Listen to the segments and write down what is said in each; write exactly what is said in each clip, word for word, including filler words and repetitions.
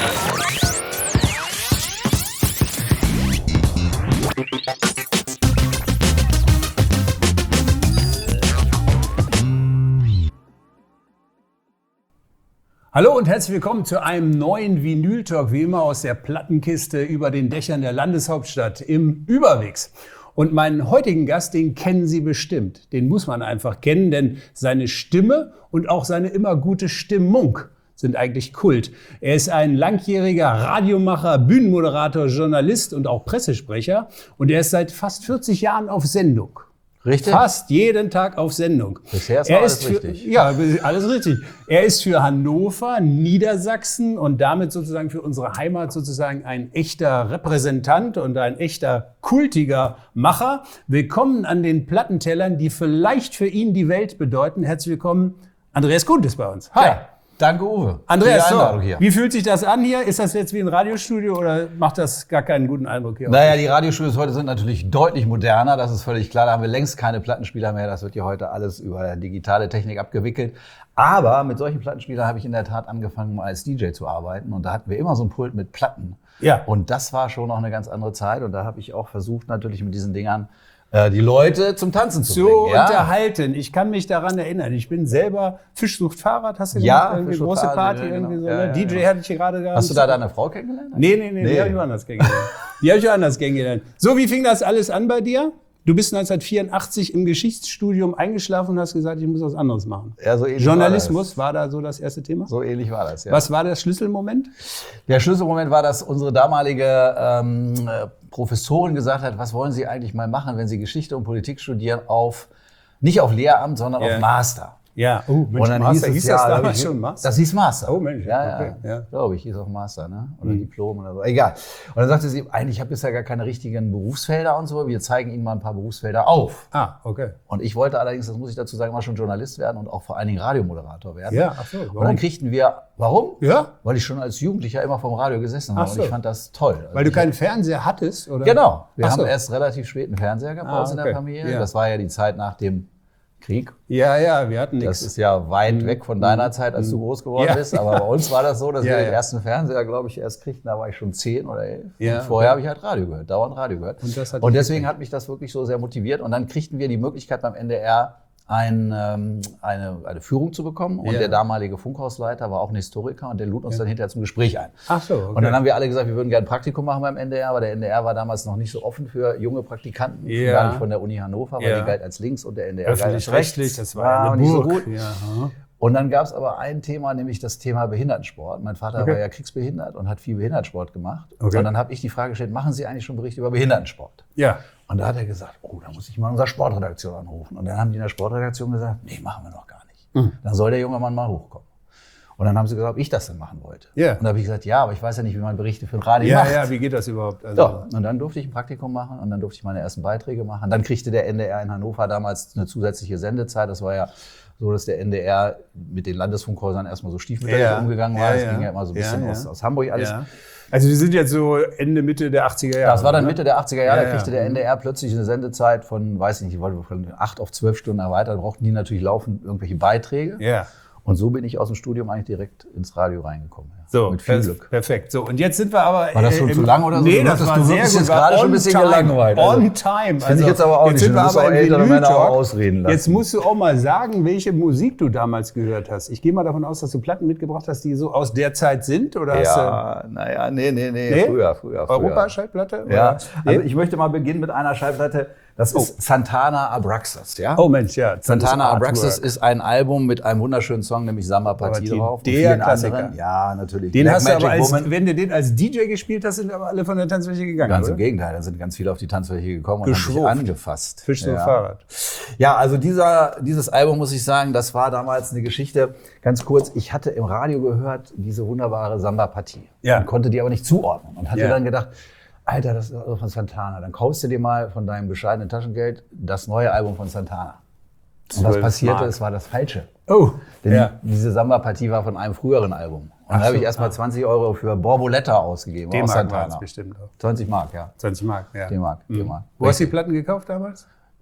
Hallo und herzlich willkommen zu einem neuen Vinyl-Talk, wie immer aus der Plattenkiste über den Dächern der Landeshauptstadt im Überwegs. Und meinen heutigen Gast, den kennen Sie bestimmt. Den muss man einfach kennen, denn seine Stimme und auch seine immer gute Stimmung sind eigentlich Kult. Er ist ein langjähriger Radiomacher, Bühnenmoderator, Journalist und auch Pressesprecher. Und er ist seit fast vierzig Jahren auf Sendung. Richtig? Fast jeden Tag auf Sendung. Bisher ist er alles ist für, richtig. Ja, alles richtig. Er ist für Hannover, Niedersachsen und damit sozusagen für unsere Heimat sozusagen ein echter Repräsentant und ein echter kultiger Macher. Willkommen an den Plattentellern, die vielleicht für ihn die Welt bedeuten. Herzlich willkommen, Andreas Kuhn ist bei uns. Hi. Ja, danke, Uwe. Andreas, so, hier. Wie fühlt sich das an hier? Ist das jetzt wie ein Radiostudio oder macht das gar keinen guten Eindruck hier? Naja, die Radiostudios heute sind natürlich deutlich moderner, das ist völlig klar. Da haben wir längst keine Plattenspieler mehr, das wird ja heute alles über digitale Technik abgewickelt. Aber mit solchen Plattenspielern habe ich in der Tat angefangen, mal als D J zu arbeiten. Und da hatten wir immer so ein Pult mit Platten. Ja. Und das war schon noch eine ganz andere Zeit. Und da habe ich auch versucht, natürlich mit diesen Dingern die Leute zum Tanzen zu zu bringen. Ja. unterhalten. Ich kann mich daran erinnern. Ich bin selber Fischsucht Fahrrad, hast du Ja, gemacht? Irgendwie Fischsucht große Fahrrad, Party, ja, irgendwie genau. so. Ja, Ne? ja, D J genau. hatte ich gerade gehabt. Hast du da deine Frau kennengelernt? Nee, nee, nee, Nee. die habe ich woanders kennengelernt. Die habe ich woanders kennengelernt. So, wie fing das alles an bei dir? Du bist neunzehnhundertvierundachtzig im Geschichtsstudium eingeschlafen und hast gesagt, ich muss was anderes machen. Ja, so ähnlich Journalismus war, war da so das erste Thema? So ähnlich war das, ja. Was war der Schlüsselmoment? Der Schlüsselmoment war, dass unsere damalige ähm, Professorin gesagt hat, was wollen Sie eigentlich mal machen, wenn Sie Geschichte und Politik studieren, auf nicht auf Lehramt, sondern Ja. auf Master. Ja, oh, Mensch, Und dann Master, hieß, hieß es, das ja, damals ich, schon Master? Das hieß Master. Oh Mensch, ja, okay, ja, ja. glaube ich, hieß auch Master, ne? Oder Mhm. Diplom oder so. Egal. Und dann sagte sie, eigentlich habe ich ja gar keine richtigen Berufsfelder und so. Wir zeigen Ihnen mal ein paar Berufsfelder auf. Ah, okay. Und ich wollte allerdings, das muss ich dazu sagen, mal schon Journalist werden und auch vor allen Dingen Radiomoderator werden. Ja, ach so, warum? Und dann kriegten wir, warum? Ja? Weil ich schon als Jugendlicher immer vom Radio gesessen habe Ach so. und ich fand das toll. Also Weil du ich- keinen Fernseher hattest, oder? Genau. Wir Ach haben so. erst relativ spät einen Fernseher gehabt bei Ah, uns in der okay. Familie. Ja. Das war ja die Zeit nach dem Krieg. Ja, ja, wir hatten Das nichts. ist ja weit weg von deiner Zeit, als du groß geworden Ja. bist. Aber bei uns war das so, dass Ja, wir ja. den ersten Fernseher, glaube ich, erst kriegten. Da war ich schon zehn oder elf. Ja, und vorher okay. habe ich halt Radio gehört, dauernd Radio gehört. Und das hat Und dich deswegen geprägt. hat mich das wirklich so sehr motiviert. Und dann kriegten wir die Möglichkeit beim N D R ein, ähm, eine, eine Führung zu bekommen. Und Ja. der damalige Funkhausleiter war auch ein Historiker und der lud uns dann hinterher zum Gespräch ein. Ach so, okay. Und dann haben wir alle gesagt, wir würden gerne ein Praktikum machen beim N D R, aber der N D R war damals noch nicht so offen für junge Praktikanten, Ja. gar nicht von der Uni Hannover, weil Ja. die galt als links und der N D R galt als Öffentlich-rechtlich, rechts. das war ja eine nicht so Burg. gut. Ja, aha. Und dann gab es aber ein Thema, nämlich das Thema Behindertensport. Mein Vater Okay. war ja kriegsbehindert und hat viel Behindertensport gemacht. Okay. Und dann habe ich die Frage gestellt, machen Sie eigentlich schon Berichte über Behindertensport? Ja. Und da hat er gesagt, oh, da muss ich mal unsere Sportredaktion anrufen. Und dann haben die in der Sportredaktion gesagt, nee, machen wir noch gar nicht. Mhm. Dann soll der junge Mann mal hochkommen. Und dann haben sie gesagt, ob ich das denn machen wollte. Ja. Und da habe ich gesagt, ja, aber ich weiß ja nicht, wie man Berichte für ein Radio Ja, macht. ja, wie geht das überhaupt? Also, So, und dann durfte ich ein Praktikum machen und dann durfte ich meine ersten Beiträge machen. Dann kriegte der N D R in Hannover damals eine zusätzliche Sendezeit. Das war ja so, dass der N D R mit den Landesfunkhäusern erstmal so stiefmütterlich Ja. umgegangen war. Ja, Das ja. ging ja immer so ein bisschen Ja, ja. Aus, aus Hamburg alles. ja. Also wir sind jetzt so Ende, Mitte der achtziger Jahre. Das war dann ne? Mitte der achtziger Jahre, Ja, da kriegte ja. der N D R plötzlich eine Sendezeit von, weiß ich nicht, von acht auf zwölf Stunden erweitert. Da brauchten die natürlich laufend irgendwelche Beiträge. Ja. Und so bin ich aus dem Studium eigentlich direkt ins Radio reingekommen. Ja. So, mit viel per- Glück. perfekt. So, und jetzt sind wir aber. War das schon äh, zu lang oder so? Nee, Du das wirktest- war du sehr wirkst gut. jetzt war gerade schon ein on bisschen time, gelangweilt. Also, On time. finde ich jetzt aber auch jetzt nicht. sind Du wir musst aber auch im ältere Männer Vinyl-Talk. auch ausreden lassen. Jetzt musst du auch mal sagen, welche Musik du damals gehört hast. Ich gehe mal davon aus, dass du Platten mitgebracht hast, die so aus der Zeit sind. Oder hast Ja, naja, nee, nee, nee, Nee? früher, früher, du früher. Europa-Schallplatte? Ja, Oder? also Nee? ich möchte mal beginnen mit einer Schallplatte, das ist Santana Abraxas, ja? Oh Mensch, ja. Santana das Abraxas Artwork. ist ein Album mit einem wunderschönen Song, nämlich Samba Party Aber die- drauf. und der vielen Klassiker. anderen. Ja, natürlich. Den Black hast du aber, Magic als, Woman. wenn du den als D J gespielt hast, sind aber alle von der Tanzfläche gegangen, Ganz im oder? Gegenteil, da sind ganz viele auf die Tanzfläche gekommen und haben Geschwurft. sich angefasst. Fisch so ja. Fahrrad. Ja, also dieser, dieses Album, muss ich sagen, das war damals eine Geschichte. Ganz kurz, ich hatte im Radio gehört diese wunderbare Samba-Partie Ja. und konnte die aber nicht zuordnen und hatte Ja. dann gedacht, Alter, das ist also von Santana. Dann kaufst du dir mal von deinem bescheidenen Taschengeld das neue Album von Santana. Und was zwölf passierte? Mark. Es war das Falsche. Oh, Denn ja. diese Samba-Partie war von einem früheren Album. Und Ach da habe ich so, erstmal ah. zwanzig Euro für Borboletta ausgegeben. aus D-Mark war Santana. es bestimmt auch. zwanzig Mark, ja. zwanzig Mark, ja. D-Mark, Mhm. D-Mark. Wo hast du die Platten gekauft damals?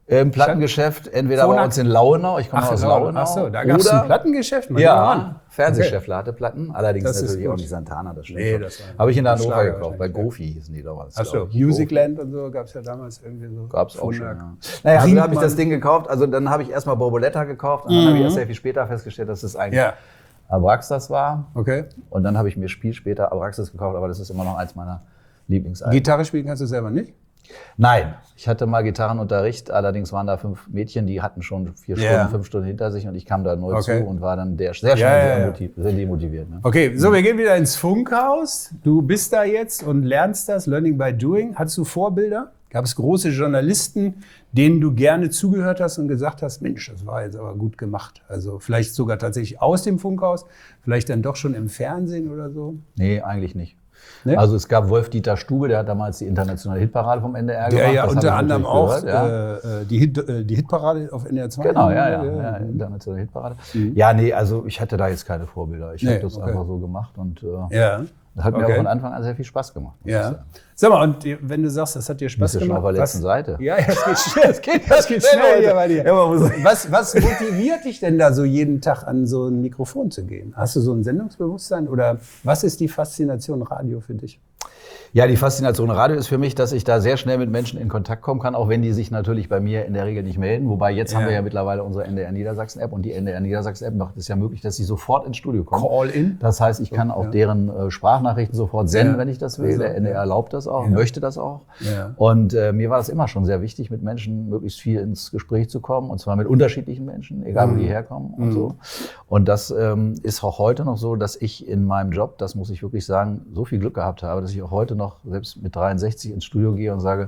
Im Plattengeschäft, entweder bei uns in Lauenau, ich komme Ach, aus Lauenau. Lauenau. Ach so, da gab es ein Plattengeschäft? Mal Ja, Fernsehschäffler hatte Platten, allerdings Das ist natürlich gut. auch nicht Santana, das stimmt. Nee, schon. das war Habe ich in ein Hannover Schlager gekauft, bei wahrscheinlich, Gofi hießen die damals. Ach so, glaub ich. Musicland und so gab es ja damals irgendwie so. Gab's auch schon, Phonak. ja. Naja, also da habe ich Brinkmann. das Ding gekauft, also dann habe ich erstmal Borboletta gekauft und dann habe ich erst sehr viel später festgestellt, dass es eigentlich Ja, Abraxas war. okay. Und dann habe ich mir viel später Abraxas gekauft, aber das ist immer noch eins meiner Lieblingsalben. Gitarre spielen kannst du selber nicht? Nein, ich hatte mal Gitarrenunterricht, allerdings waren da fünf Mädchen, die hatten schon vier Ja. Stunden, fünf Stunden hinter sich und ich kam da neu Okay. zu und war dann der, sehr schnell Ja, ja, sehr, ja. motiv, sehr demotiviert. Ne? Okay, so, wir gehen wieder ins Funkhaus. Du bist da jetzt und lernst das, Learning by Doing. Hattest du Vorbilder? Gab es große Journalisten, denen du gerne zugehört hast und gesagt hast, Mensch, das war jetzt aber gut gemacht. Also vielleicht sogar tatsächlich aus dem Funkhaus, vielleicht dann doch schon im Fernsehen oder so? Nee, eigentlich nicht. Ne? Also es gab Wolf-Dieter Stube, der hat damals die internationale Hitparade vom N D R gemacht. Der ja das unter habe ich anderem natürlich auch gehört, ja. äh, die, Hit, äh, die Hitparade auf N D R zwei. Genau, ja, ja, ja, internationale Hitparade. Ja, nee, also ich hatte da jetzt keine Vorbilder. Ich Nee, habe das okay. einfach so gemacht und äh, Ja. das hat mir Okay. auch von Anfang an sehr viel Spaß gemacht. muss ich Ja. sagen. Sag mal, und wenn du sagst, das hat dir Spaß Bist du schon gemacht. auf der letzten Seite? Ja, ja, das geht schnell. Das geht, das geht schnell schnell hier heute. bei dir. Ja, man muss- Was, was motiviert dich denn da so jeden Tag an so ein Mikrofon zu gehen? Hast du so ein Sendungsbewusstsein oder was ist die Faszination Radio für dich? Ja, die Faszination Radio ist für mich, dass ich da sehr schnell mit Menschen in Kontakt kommen kann, auch wenn die sich natürlich bei mir in der Regel nicht melden. Wobei jetzt Ja. haben wir ja mittlerweile unsere N D R Niedersachsen-App und die N D R Niedersachsen-App macht es ja möglich, dass sie sofort ins Studio kommen. Call-in? Das heißt, ich kann auch ja. deren äh, Sprachnachrichten sofort senden, Ja. wenn ich das will. Also, Der N D R ja. erlaubt das auch, Ja. möchte das auch. Ja. Und äh, mir war das immer schon sehr wichtig, mit Menschen möglichst viel ins Gespräch zu kommen. Und zwar mit unterschiedlichen Menschen, egal wo die herkommen und so. Und das ähm, ist auch heute noch so, dass ich in meinem Job, das muss ich wirklich sagen, so viel Glück gehabt habe, dass ich auch heute noch, selbst mit dreiundsechzig, ins Studio gehe und sage,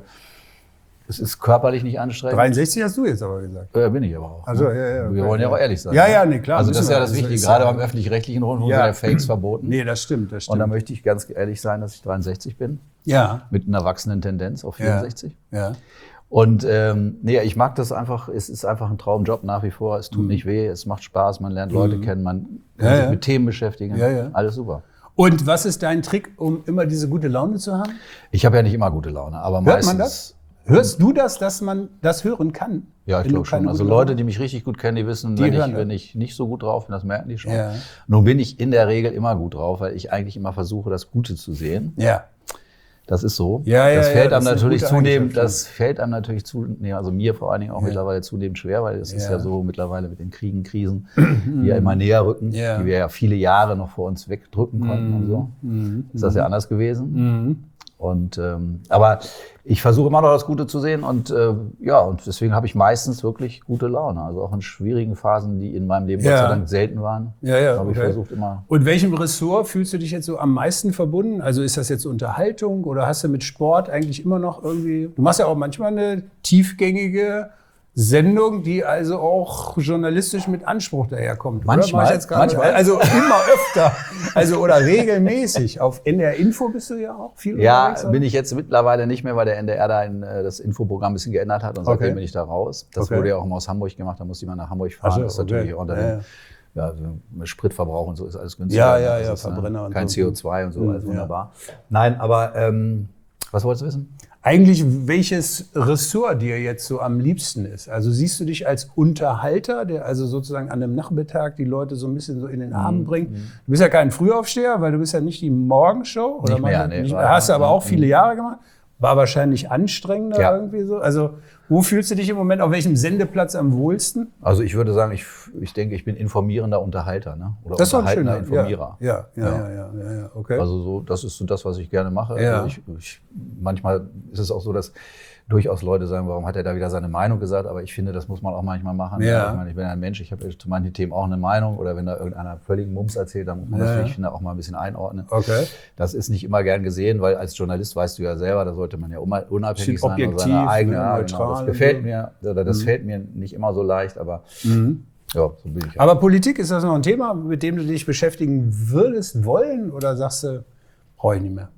es ist körperlich nicht anstrengend. dreiundsechzig hast du jetzt aber gesagt. Äh, bin ich aber auch. Also, ne? ja, ja, okay, wir wollen ja ja. auch ehrlich sein. Ja, ne? ja, nee, klar, Also das müssen ist ja wir. das Also Wichtige. ist Gerade ja- beim öffentlich-rechtlichen Rundfunk Ja. sind ja Fakes verboten. Nee, das stimmt, das Und da stimmt. möchte ich ganz ehrlich sein, dass ich dreiundsechzig bin. Ja, Mit einer wachsenden Tendenz auf ja, vierundsechzig. ja. Und ähm, nee, ich mag das einfach, es ist einfach ein Traumjob nach wie vor. Es tut nicht weh, es macht Spaß, man lernt Leute kennen, man kann Ja, sich ja. mit Themen beschäftigen. Ja, ja. Alles super. Und was ist dein Trick, um immer diese gute Laune zu haben? Ich habe ja nicht immer gute Laune, aber Hört meistens. man das? Hörst du das, dass man das hören kann? Ja, ich wenn du glaube schon. keine Also gute Leute, Laune die mich richtig gut kennen, die wissen, Die wenn, hören ich, das. wenn ich nicht so gut drauf bin, das merken die schon. Ja. Nun bin ich in der Regel immer gut drauf, weil ich eigentlich immer versuche, das Gute zu sehen. hast? Ja. Das ist so. Ja, ja, das ja, fällt das einem ist eine natürlich gute zunehmend, Eigenschaft, das fällt einem natürlich zu, nee, also mir vor allen Dingen auch Ja. mittlerweile zunehmend schwer, weil es ist Ja. ja so mittlerweile mit den Kriegen, Krisen, die ja immer näher rücken, Ja. die wir ja viele Jahre noch vor uns wegdrücken konnten und so. Mhm. Ist das ja anders gewesen. Mhm. Und ähm, aber ich versuche immer noch das Gute zu sehen und äh, ja, und deswegen habe ich meistens wirklich gute Laune. Also auch in schwierigen Phasen, die in meinem Leben Ja. Gott sei Dank selten waren, Ja, ja, habe ich okay. versucht immer. Und welchem Ressort fühlst du dich jetzt so am meisten verbunden? Also ist das jetzt Unterhaltung oder hast du mit Sport eigentlich immer noch irgendwie, du machst ja auch manchmal eine tiefgängige Sendung, die also auch journalistisch mit Anspruch daherkommt. oder? Manchmal, Mach ich jetzt gerade- manchmal. Also immer öfter. Also oder regelmäßig. Auf N D R Info bist du ja auch viel Ja, unterwegs. oder? bin ich jetzt mittlerweile nicht mehr, weil der N D R da ein, äh, das Infoprogramm ein bisschen geändert hat und seitdem Okay. bin ich da raus. Das Okay. wurde ja auch immer aus Hamburg gemacht, da musste ich mal nach Hamburg fahren. Ach so, das ist natürlich okay. auch unter Ja, dem, ja, so Spritverbrauch und so ist alles günstiger. Ja, ja, Das ja, ist, äh, Verbrenner und kein so. C O zwei und so, alles Ja. wunderbar. Nein, aber ähm, was wolltest du wissen? Eigentlich, welches Ressort dir jetzt so am liebsten ist? Also siehst du dich als Unterhalter, der also sozusagen an einem Nachmittag die Leute so ein bisschen so in den Mhm. Abend bringt? Du bist ja kein Frühaufsteher, weil du bist ja nicht die Morgenshow. Oder Nicht mehr, manche- nee, nicht, war- hast du aber mhm. auch viele Jahre gemacht. War wahrscheinlich anstrengender Ja. irgendwie so. Also wo fühlst du dich im Moment, auf welchem Sendeplatz am wohlsten? Also ich würde sagen, ich, ich denke, ich bin informierender Unterhalter, ne? Oder Das ist doch ein unterhaltender schöner Informierer. Ja, ja, ja, Ja. ja, ja, ja, ja, okay. Also so, das ist so das, was ich gerne mache. Ja. Also ich, ich, manchmal ist es auch so, dass durchaus Leute sagen, warum hat er da wieder seine Meinung gesagt? Aber ich finde, das muss man auch manchmal machen. Ja. Ich meine, ich bin ein Mensch, ich habe zu manchen Themen auch eine Meinung. Oder wenn da irgendeiner völligen Mums erzählt, dann muss man Ja, das, ja. ich finde, auch mal ein bisschen einordnen. Okay. Das ist nicht immer gern gesehen, weil als Journalist weißt du ja selber, da sollte man ja una- unabhängig Bisschen sein. und objektiv, seine eigene, ne, ja, neutral genau, das und gefällt so. mir, oder das fällt mir nicht immer so leicht, aber Mhm. ja, so bin ich. Aber Politik, ist das noch ein Thema, mit dem du dich beschäftigen würdest, wollen? Oder sagst du, brauche ich nicht mehr?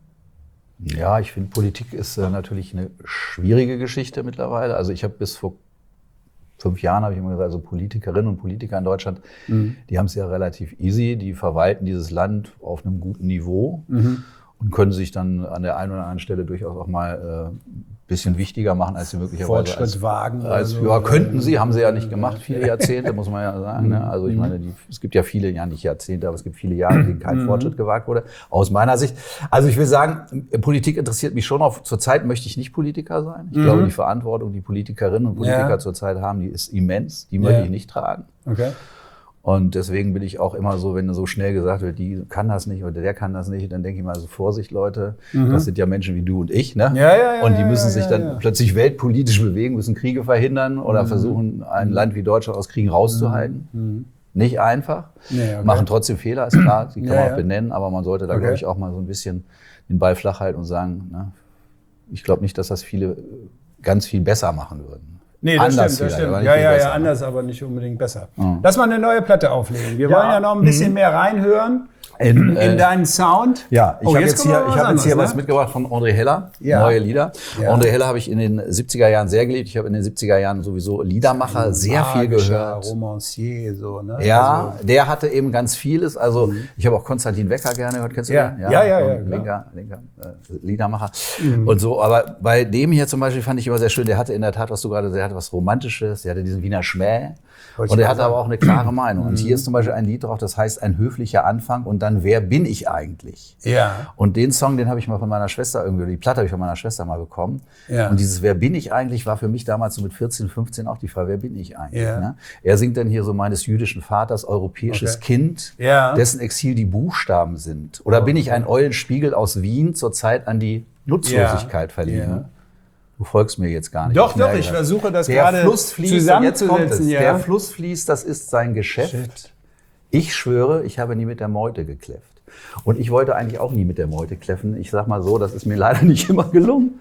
Ja, ich finde, Politik ist äh, natürlich eine schwierige Geschichte mittlerweile. Also ich habe bis vor fünf Jahren, habe ich immer gesagt, also Politikerinnen und Politiker in Deutschland, die haben es ja relativ easy, die verwalten dieses Land auf einem guten Niveau. und können sich dann an der einen oder anderen Stelle durchaus auch mal ein äh, bisschen wichtiger machen, als sie möglicherweise Fortschritt als, wagen. Als, so. Ja, könnten sie, haben sie ja nicht gemacht, viele Jahrzehnte, muss man ja sagen. Ne? Also ich meine, die, es gibt ja viele, ja nicht Jahrzehnte, aber es gibt viele Jahre, in denen kein Fortschritt gewagt wurde, aus meiner Sicht. Also ich will sagen, Politik interessiert mich schon auch. Zurzeit möchte ich nicht Politiker sein. Ich mhm. glaube, die Verantwortung, die Politikerinnen und Politiker ja. zurzeit haben, die ist immens. Die möchte ja. ich nicht tragen. Okay. Und deswegen bin ich auch immer so, wenn so schnell gesagt wird, die kann das nicht oder der kann das nicht, dann denke ich mal so, Vorsicht Leute, mhm. das sind ja Menschen wie du und ich, ne? Ja, ja, ja, und die müssen ja, sich ja, dann ja. plötzlich weltpolitisch bewegen, müssen Kriege verhindern oder mhm. versuchen, ein Land wie Deutschland aus Kriegen rauszuhalten. Mhm. Nicht einfach, nee, okay. machen trotzdem Fehler, ist klar, die kann ja, man auch ja. benennen, aber man sollte da, okay. glaube ich, auch mal so ein bisschen den Ball flach halten und sagen, ne? Ich glaube nicht, dass das viele ganz viel besser machen würden. Nee, das anders stimmt, das wieder, stimmt. Ja, ja, besser, ja, anders, aber nicht unbedingt besser. Mhm. Lass mal eine neue Platte auflegen. Wir Ja. wollen ja noch ein bisschen mehr reinhören in, in äh, deinen Sound. Ja, ich Oh, habe jetzt jetzt kommen wir hier, mal ich hab was jetzt hier anderes, was ne? mitgebracht von André Heller, Ja. neue Lieder. Ja. André Heller habe ich in den siebziger Jahren sehr geliebt. Ich habe in den siebziger Jahren sowieso Liedermacher sehr viel gehört. Romancier, so, ne? Ja, Also, der hatte eben ganz vieles. Also Mhm. ich habe auch Konstantin Wecker gerne gehört. Kennst du Ja. den? Ja, ja, ja, Und klar. Linker, linker äh, Liedermacher und so. Aber bei dem hier zum Beispiel fand ich immer sehr schön. Der hatte in der Tat, was du gerade, der hatte was Romantisches. Der hatte diesen Wiener Schmäh. Wollte Und ich er mal hatte sagen. aber auch eine klare Meinung. Und hier ist zum Beispiel ein Lied drauf, das heißt ein höflicher Anfang und dann wer bin ich eigentlich? Ja. Und den Song, den habe ich mal von meiner Schwester irgendwie, die Platte habe ich von meiner Schwester mal bekommen. Ja. Und dieses wer bin ich eigentlich war für mich damals so mit vierzehn, fünfzehn auch die Frage, wer bin ich eigentlich? Ja. Ne? Er singt dann hier so meines jüdischen Vaters europäisches Okay. Kind, Ja. dessen Exil die Buchstaben sind. Oder bin ich ein Eulenspiegel aus Wien zur Zeit an die Nutzlosigkeit Ja. verliehen? Ja. Du folgst mir jetzt gar nicht. Doch, doch, merke ich das. versuche das Der gerade Fluss fließt, und jetzt kommt es. zusammenzusetzen. Ja. Der Fluss fließt, das ist sein Geschäft. Shit. Ich schwöre, ich habe nie mit der Meute gekläfft. Und ich wollte eigentlich auch nie mit der Meute kläffen. Ich sag mal so, das ist mir leider nicht immer gelungen.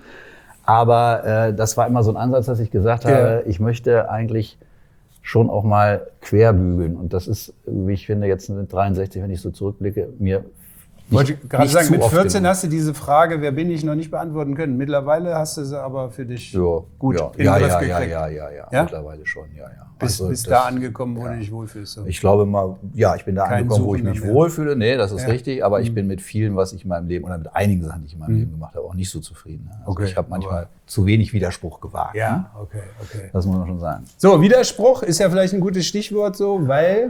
Aber äh, das war immer so ein Ansatz, dass ich gesagt habe, Ja. ich möchte eigentlich schon auch mal querbügeln. Und das ist, wie ich finde, jetzt mit dreiundsechzig, wenn ich so zurückblicke, mir Wollte ich gerade nicht sagen, zu mit oft vierzehn gelungen. hast du diese Frage, wer bin ich, noch nicht beantworten können. Mittlerweile hast du sie aber für dich Ja, gut ja, in den ja, Griff ja, ja, gekriegt. ja, ja, ja, Ja? mittlerweile schon, ja, ja. Bis, Also bis das- da angekommen, wo du dich wohlfühlst. So. Ich glaube mal, ja, ich bin da Kein angekommen, wo ich Suchender mich mehr. wohlfühle. Nee, das ist Ja. richtig. Aber ich bin mit vielen, was ich in meinem Leben, oder mit einigen Sachen, die ich in meinem Leben gemacht habe, auch nicht so zufrieden. Also Okay, ich habe manchmal aber- zu wenig Widerspruch gewagt. Ne? Ja, okay, okay. Das muss man schon sagen. So, Widerspruch ist ja vielleicht ein gutes Stichwort so, weil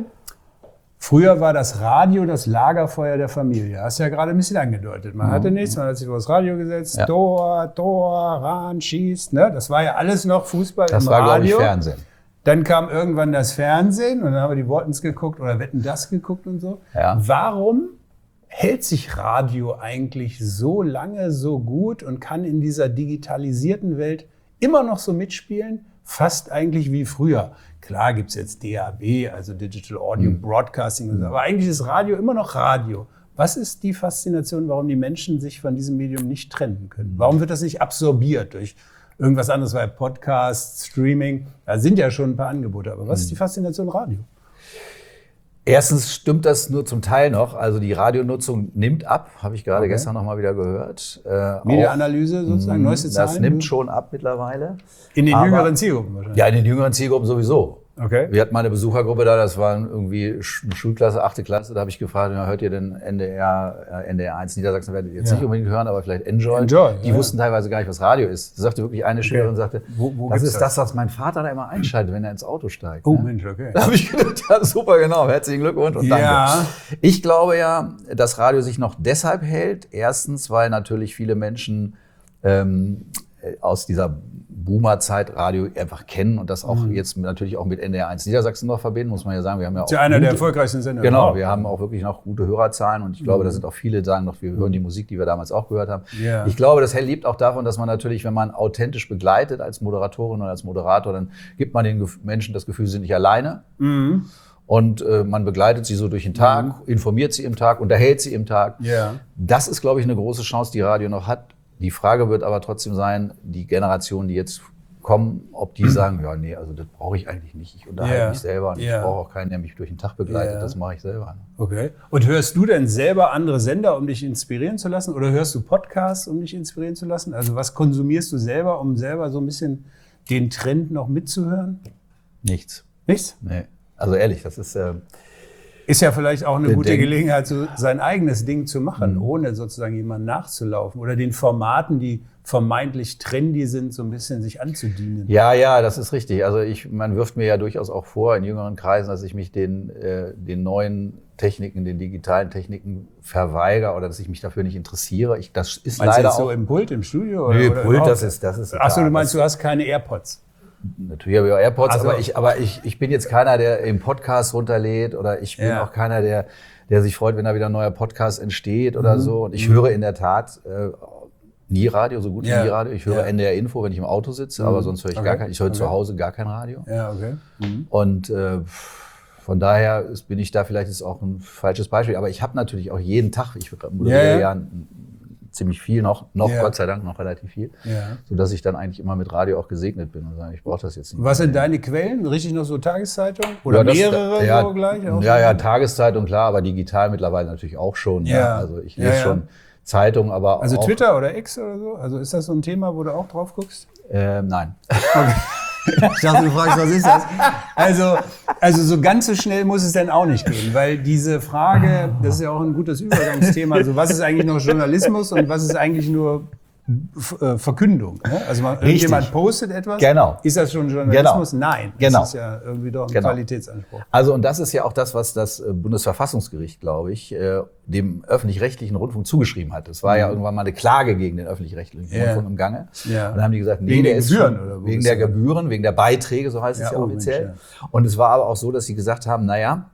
früher war das Radio das Lagerfeuer der Familie. Hast du ja gerade ein bisschen angedeutet. Man hatte nichts, man hat sich vor das Radio gesetzt, Ja. Tor, Tor, ran, schießt. Ne? Das war ja alles noch Fußball Das im war, glaube Radio. ich, Fernsehen. Dann kam irgendwann das Fernsehen und dann haben wir die Wottens geguckt oder Wetten, das geguckt und so. Ja. Warum hält sich Radio eigentlich so lange so gut und kann in dieser digitalisierten Welt immer noch so mitspielen? Fast eigentlich wie früher. Klar gibt's jetzt D A B, also Digital Audio Broadcasting, und so, aber eigentlich ist Radio immer noch Radio. Was ist die Faszination, warum die Menschen sich von diesem Medium nicht trennen können? Warum wird das nicht absorbiert durch irgendwas anderes, weil Podcast, Streaming, da sind ja schon ein paar Angebote, aber was ist die Faszination Radio? Erstens stimmt das nur zum Teil noch. Also die Radionutzung nimmt ab, habe ich gerade Okay. gestern noch mal wieder gehört. Äh, Medienanalyse sozusagen, auch, neueste Zahlen? Das nimmt schon ab mittlerweile. In den Aber- jüngeren Zielgruppen wahrscheinlich. Ja, in den jüngeren Zielgruppen sowieso. Okay. Wir hatten mal eine Besuchergruppe da, das waren irgendwie Sch- Schulklasse, achte Klasse, da habe ich gefragt, ja, hört ihr denn N D R, äh, N D R eins Niedersachsen, werdet ihr jetzt Ja. nicht unbedingt hören, aber vielleicht Enjoy. Enjoy, Die ja, wussten teilweise gar nicht, was Radio ist. Da sagte wirklich eine Schülerin, sagte, Wo- wo das gibt's ist das? das, was mein Vater da immer einschaltet, wenn er ins Auto steigt. Oh ne? Mensch, okay. Da habe ich gedacht, ja super, genau, herzlichen Glückwunsch und danke. Ja. Ich glaube ja, dass Radio sich noch deshalb hält. Erstens, weil natürlich viele Menschen ähm, aus dieser Boomer-Zeit Radio einfach kennen und das auch jetzt natürlich auch mit N D R eins Niedersachsen noch verbinden, muss man ja sagen. Wir haben ja auch Das ist ja einer der gute- erfolgreichsten Sender. Genau, überhaupt. wir haben auch wirklich noch gute Hörerzahlen und ich glaube, da sind auch viele, die sagen noch, wir hören die Musik, die wir damals auch gehört haben. Ja. Ich glaube, das lebt auch davon, dass man natürlich, wenn man authentisch begleitet als Moderatorin oder als Moderator, dann gibt man den Gef- Menschen das Gefühl, sie sind nicht alleine. Mhm. Und äh, man begleitet sie so durch den Tag, informiert sie im Tag, unterhält sie im Tag. Ja. Das ist, glaube ich, eine große Chance, die Radio noch hat. Die Frage wird aber trotzdem sein, die Generationen, die jetzt kommen, ob die sagen, ja, nee, also das brauche ich eigentlich nicht. Ich unterhalte Ja. mich selber und Ja. ich brauche auch keinen, der mich durch den Tag begleitet. Ja. Das mache ich selber. Okay. Und hörst du denn selber andere Sender, um dich inspirieren zu lassen? Oder hörst du Podcasts, um dich inspirieren zu lassen? Also was konsumierst du selber, um selber so ein bisschen den Trend noch mitzuhören? Nichts. Nichts? Nee. Also ehrlich, das ist, äh, Ist ja vielleicht auch eine Der gute denkt- Gelegenheit, so sein eigenes Ding zu machen, ohne sozusagen jemandem nachzulaufen oder den Formaten, die vermeintlich trendy sind, so ein bisschen sich anzudienen. Ja, ja, das ist richtig. Also ich, man wirft mir ja durchaus auch vor in jüngeren Kreisen, dass ich mich den, äh, den neuen Techniken, den digitalen Techniken verweigere oder dass ich mich dafür nicht interessiere. Ich, das ist Meinst du leider jetzt so auch. im Pult, im Studio? Oder, Nö, oder Pult, überhaupt? das ist, das ist. Achso, egal. du meinst, Das- du hast keine AirPods. Natürlich habe ich auch AirPods, Also- aber ich, aber ich, ich bin jetzt keiner, der im Podcast runterlädt oder ich bin Ja. auch keiner, der, der sich freut, wenn da wieder ein neuer Podcast entsteht oder so. Und ich höre in der Tat äh, nie Radio, so gut wie Ja. nie Radio. Ich höre Ja. N D R Info, wenn ich im Auto sitze, aber sonst höre ich Okay. gar kein, ich höre Okay. zu Hause gar kein Radio. Ja, okay. Und äh, von daher ist, bin ich da vielleicht ist auch ein falsches Beispiel. Aber ich habe natürlich auch jeden Tag, ich moderiere Ja, ja, ja. ein- ziemlich viel noch, noch Ja. Gott sei Dank noch relativ viel, Ja. sodass ich dann eigentlich immer mit Radio auch gesegnet bin und sage, ich brauche das jetzt nicht. Was sind deine Quellen? Richtig noch so Tageszeitung? Oder Ja, das- mehrere ja, so gleich? Auch Ja, so? ja, Tageszeitung, klar, aber digital mittlerweile natürlich auch schon. Ja. Ja. Also ich Ja, lese ja. schon Zeitung, aber Also auch, Twitter oder X oder so? Also ist das so ein Thema, wo du auch drauf guckst? Ähm, nein. Ich dachte, du fragst, was ist das? Also, also so ganz so schnell muss es dann auch nicht gehen, weil diese Frage, das ist ja auch ein gutes Übergangsthema, also was ist eigentlich noch Journalismus und was ist eigentlich nur F- äh, Verkündung? Ne? Also man, irgendjemand postet etwas, Genau. ist das schon Journalismus? Nein, Genau. das ist ja irgendwie doch ein Genau. Qualitätsanspruch. Also und das ist ja auch das, was das äh, Bundesverfassungsgericht, glaube ich, äh, dem öffentlich-rechtlichen Rundfunk zugeschrieben hat. Es war ja irgendwann mal eine Klage gegen den öffentlich-rechtlichen Mhm. Ja. Rundfunk im Gange. Ja. Und dann haben die gesagt, nee, Wegen der der ist Gebühren, schon, oder wo wegen bist der du da? Gebühren, wegen der Beiträge, so heißt es Ja, ja oh, offiziell. Mensch, Und es war aber auch so, dass sie gesagt haben, naja,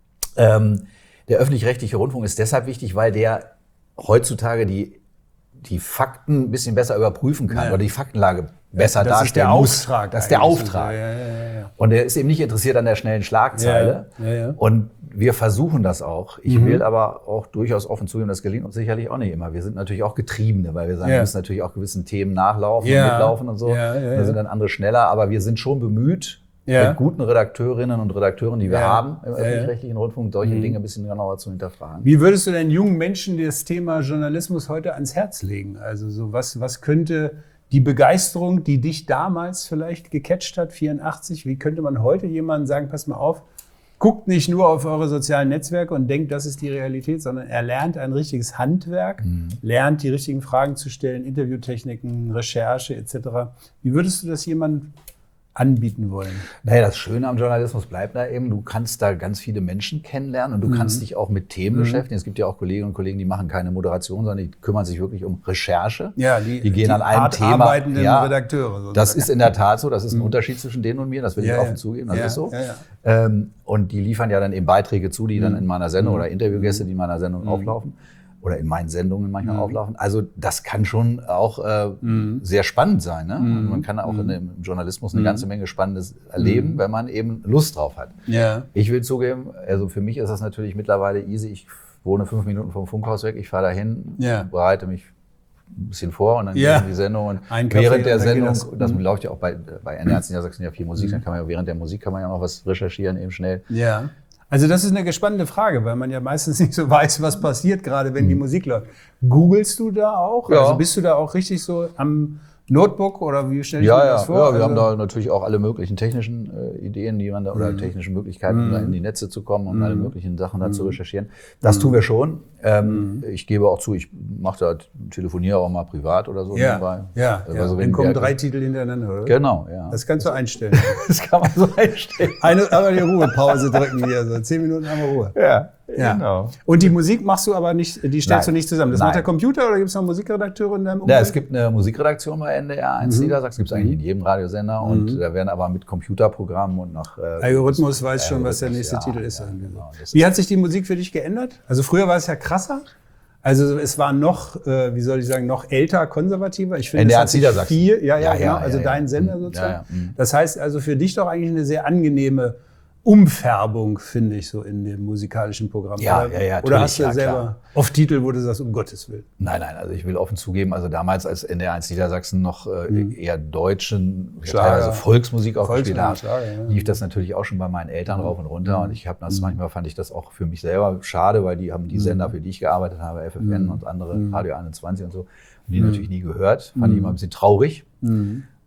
ähm, der öffentlich-rechtliche Rundfunk ist deshalb wichtig, weil der heutzutage die die Fakten ein bisschen besser überprüfen kann Ja. oder die Faktenlage besser Das ist der darstellen muss. Auftrag. Das ist der eigentlich. Auftrag. Ja, ja, ja, ja. Und er ist eben nicht interessiert an der schnellen Schlagzeile. Ja, ja, ja. Und wir versuchen das auch. Ich Mhm. will aber auch durchaus offen zugeben, das gelingt uns sicherlich auch nicht immer. Wir sind natürlich auch Getriebene, weil wir sagen, Ja. wir müssen natürlich auch gewissen Themen nachlaufen Ja. und mitlaufen und so. Ja, ja, da ja. sind dann andere schneller. Aber wir sind schon bemüht, Ja. mit guten Redakteurinnen und Redakteuren, die wir Ja. haben im Ja, ja. öffentlich-rechtlichen Rundfunk, solche Dinge ein bisschen genauer zu hinterfragen. Wie würdest du denn jungen Menschen das Thema Journalismus heute ans Herz legen? Also so was, was könnte die Begeisterung, die dich damals vielleicht gecatcht hat, vierundachtzig, wie könnte man heute jemandem sagen, pass mal auf, guckt nicht nur auf eure sozialen Netzwerke und denkt, das ist die Realität, sondern er lernt ein richtiges Handwerk, lernt die richtigen Fragen zu stellen, Interviewtechniken, Recherche et cetera. Wie würdest du das jemandem anbieten wollen? Naja, das Schöne am Journalismus bleibt da eben, du kannst da ganz viele Menschen kennenlernen und du Mhm. kannst dich auch mit Themen beschäftigen. Es gibt ja auch Kolleginnen und Kollegen, die machen keine Moderation, sondern die kümmern sich wirklich um Recherche. Ja, die, die gehen an einem hart Thema. arbeitenden Ja, Redakteure. sozusagen. das ist in der Tat so, das ist ein Unterschied zwischen denen und mir, das will Ja, ich ja. offen zugeben, das Ja, ist so. ja, ja. Ähm, und die liefern ja dann eben Beiträge zu, die dann in meiner Sendung oder Interviewgäste, die in meiner Sendung auflaufen. Oder in meinen Sendungen manchmal auflaufen. Also das kann schon auch äh, sehr spannend sein. Ne? Also man kann auch in dem Journalismus eine ganze Menge Spannendes erleben, wenn man eben Lust drauf hat. Ja. Ich will zugeben, also für mich ist das natürlich mittlerweile easy. Ich wohne fünf Minuten vom Funkhaus weg, ich fahre dahin, Ja. bereite mich ein bisschen vor und dann Ja. gehe ich in die Sendung. Und Ein Kaffee während und der dann geht Sendung, das. das, Mhm. läuft ja auch bei, bei N D R Niedersachsen ja viel Musik, dann kann man ja während der Musik kann man ja noch was recherchieren, eben schnell. Ja. Also das ist eine spannende Frage, weil man ja meistens nicht so weiß, was passiert, gerade wenn die Musik läuft. Googlest du da auch? Ja. Also bist du da auch richtig so am Notebook oder wie stelle ich Ja, mir ja, das vor? ja, wir Also, haben da natürlich auch alle möglichen technischen äh, Ideen, die man da, oder technischen Möglichkeiten, um da in die Netze zu kommen und alle möglichen Sachen da zu recherchieren. Das tun wir schon. Ähm, Ich gebe auch zu, ich mache da, telefoniere auch mal privat oder so. ja, nebenbei. ja, Also ja. wenn Dann kommen der- drei Titel hintereinander, oder? Genau, ja. Das kannst du einstellen. Das kann man so einstellen. Eine, aber die Ruhepause drücken hier, so zehn Minuten haben wir Ruhe. Ja, Ja. genau. Und die Musik machst du aber nicht, die stellst Nein. du nicht zusammen. Das Nein. macht der Computer oder gibt es noch Musikredakteure in deinem Ja, Umfeld? es gibt eine Musikredaktion bei N D R eins Niedersachsen, gibt es eigentlich in jedem Radiosender und da werden aber mit Computerprogrammen und nach äh, Algorithmus weiß schon, was der Algorithmus, nächste ja, Titel ist. ja, irgendwie so. genau, das Wie hat sich die Musik für dich geändert? Also früher war es ja krasser. Also es war noch, äh, wie soll ich sagen, noch älter, konservativer. Ich finde, N D R es hat sich Niedersachsen. viel, ja, ja, Ja, ja, genau, ja, also ja. dein Sender Mhm. sozusagen. Ja, ja, mhm. Das heißt also für dich doch eigentlich eine sehr angenehme Umfärbung, finde ich, so in dem musikalischen Programm. Ja, oder, ja, ja, Oder natürlich, hast du ja, selber klar. oft Titel, wo du sagst, um Gottes Willen. Nein, nein, also ich will offen zugeben, also damals als N D R eins Niedersachsen noch äh, eher deutschen, ja, Schlager. teilweise Volksmusik auch Volksmusik, gespielt hat, Schlager, ja. lief das natürlich auch schon bei meinen Eltern rauf und runter und ich habe das, manchmal fand ich das auch für mich selber schade, weil die haben die Sender, für die ich gearbeitet habe, F F N und andere, Radio einundzwanzig und so, und die natürlich nie gehört, fand ich immer ein bisschen traurig.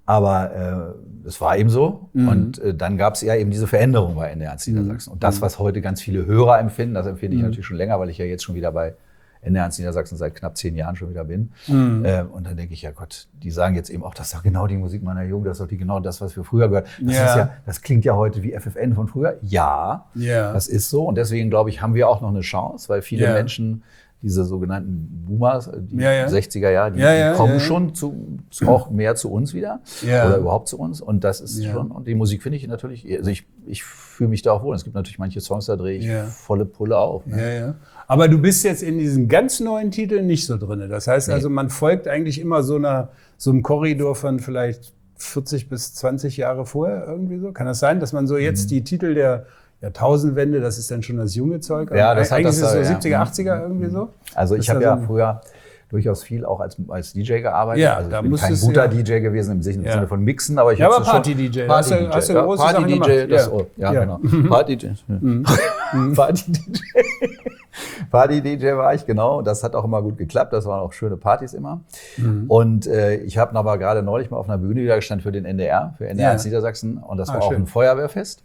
Aber äh, das war eben so. Mhm. Und äh, dann gab es ja eben diese Veränderung bei N D R eins Niedersachsen. Mhm. Und das, was heute ganz viele Hörer empfinden, das empfinde ich mhm. natürlich schon länger, weil ich ja jetzt schon wieder bei N D R eins Niedersachsen seit knapp zehn Jahren schon wieder bin. Mhm. Äh, und dann denke ich, ja Gott, die sagen jetzt eben auch, das ist doch genau die Musik meiner Jugend, das ist doch die, genau das, was wir früher gehört. Das, ja. ist ja, das klingt ja heute wie F F N von früher. Ja, ja, das ist so. Und deswegen, glaube ich, haben wir auch noch eine Chance, weil viele ja. Menschen, diese sogenannten Boomers, die ja, ja. sechziger Jahre, die, ja, ja, die kommen ja, ja. schon zu, zu, auch mehr zu uns wieder ja. oder überhaupt zu uns. Und das ist ja. schon, und die Musik finde ich natürlich, also ich, ich fühle mich da auch wohl. Es gibt natürlich manche Songs, da drehe ich ja. volle Pulle auf. Ne? Ja, ja. Aber du bist jetzt in diesen ganz neuen Titeln nicht so drin. Das heißt nee. also, man folgt eigentlich immer so einer, so einem Korridor von vielleicht vierzig bis zwanzig Jahre vorher irgendwie so. Kann das sein, dass man so jetzt mhm. die Titel der Jahrtausendwende, das ist dann schon das junge Zeug. Ja, das eigentlich hat das ist es so ja. siebziger, achtziger irgendwie so. Also ich habe ja so früher durchaus viel auch als, als D J gearbeitet. Ja, also ich da bin kein guter ja. D J gewesen im Sinne ja. von Mixen, aber ich ja, habe aber Party-D J. Party-D J. Hast du ja, große Party-D J, das, ja. oh, ja, ja, genau. Party-D J. Party-D J. Party-D J war ich, genau. Das hat auch immer gut geklappt. Das waren auch schöne Partys immer. Mhm. Und äh, ich habe aber gerade neulich mal auf einer Bühne wieder gestanden für den N D R, für N D R eins ja. Niedersachsen. Und das ah, war schön. Auch ein Feuerwehrfest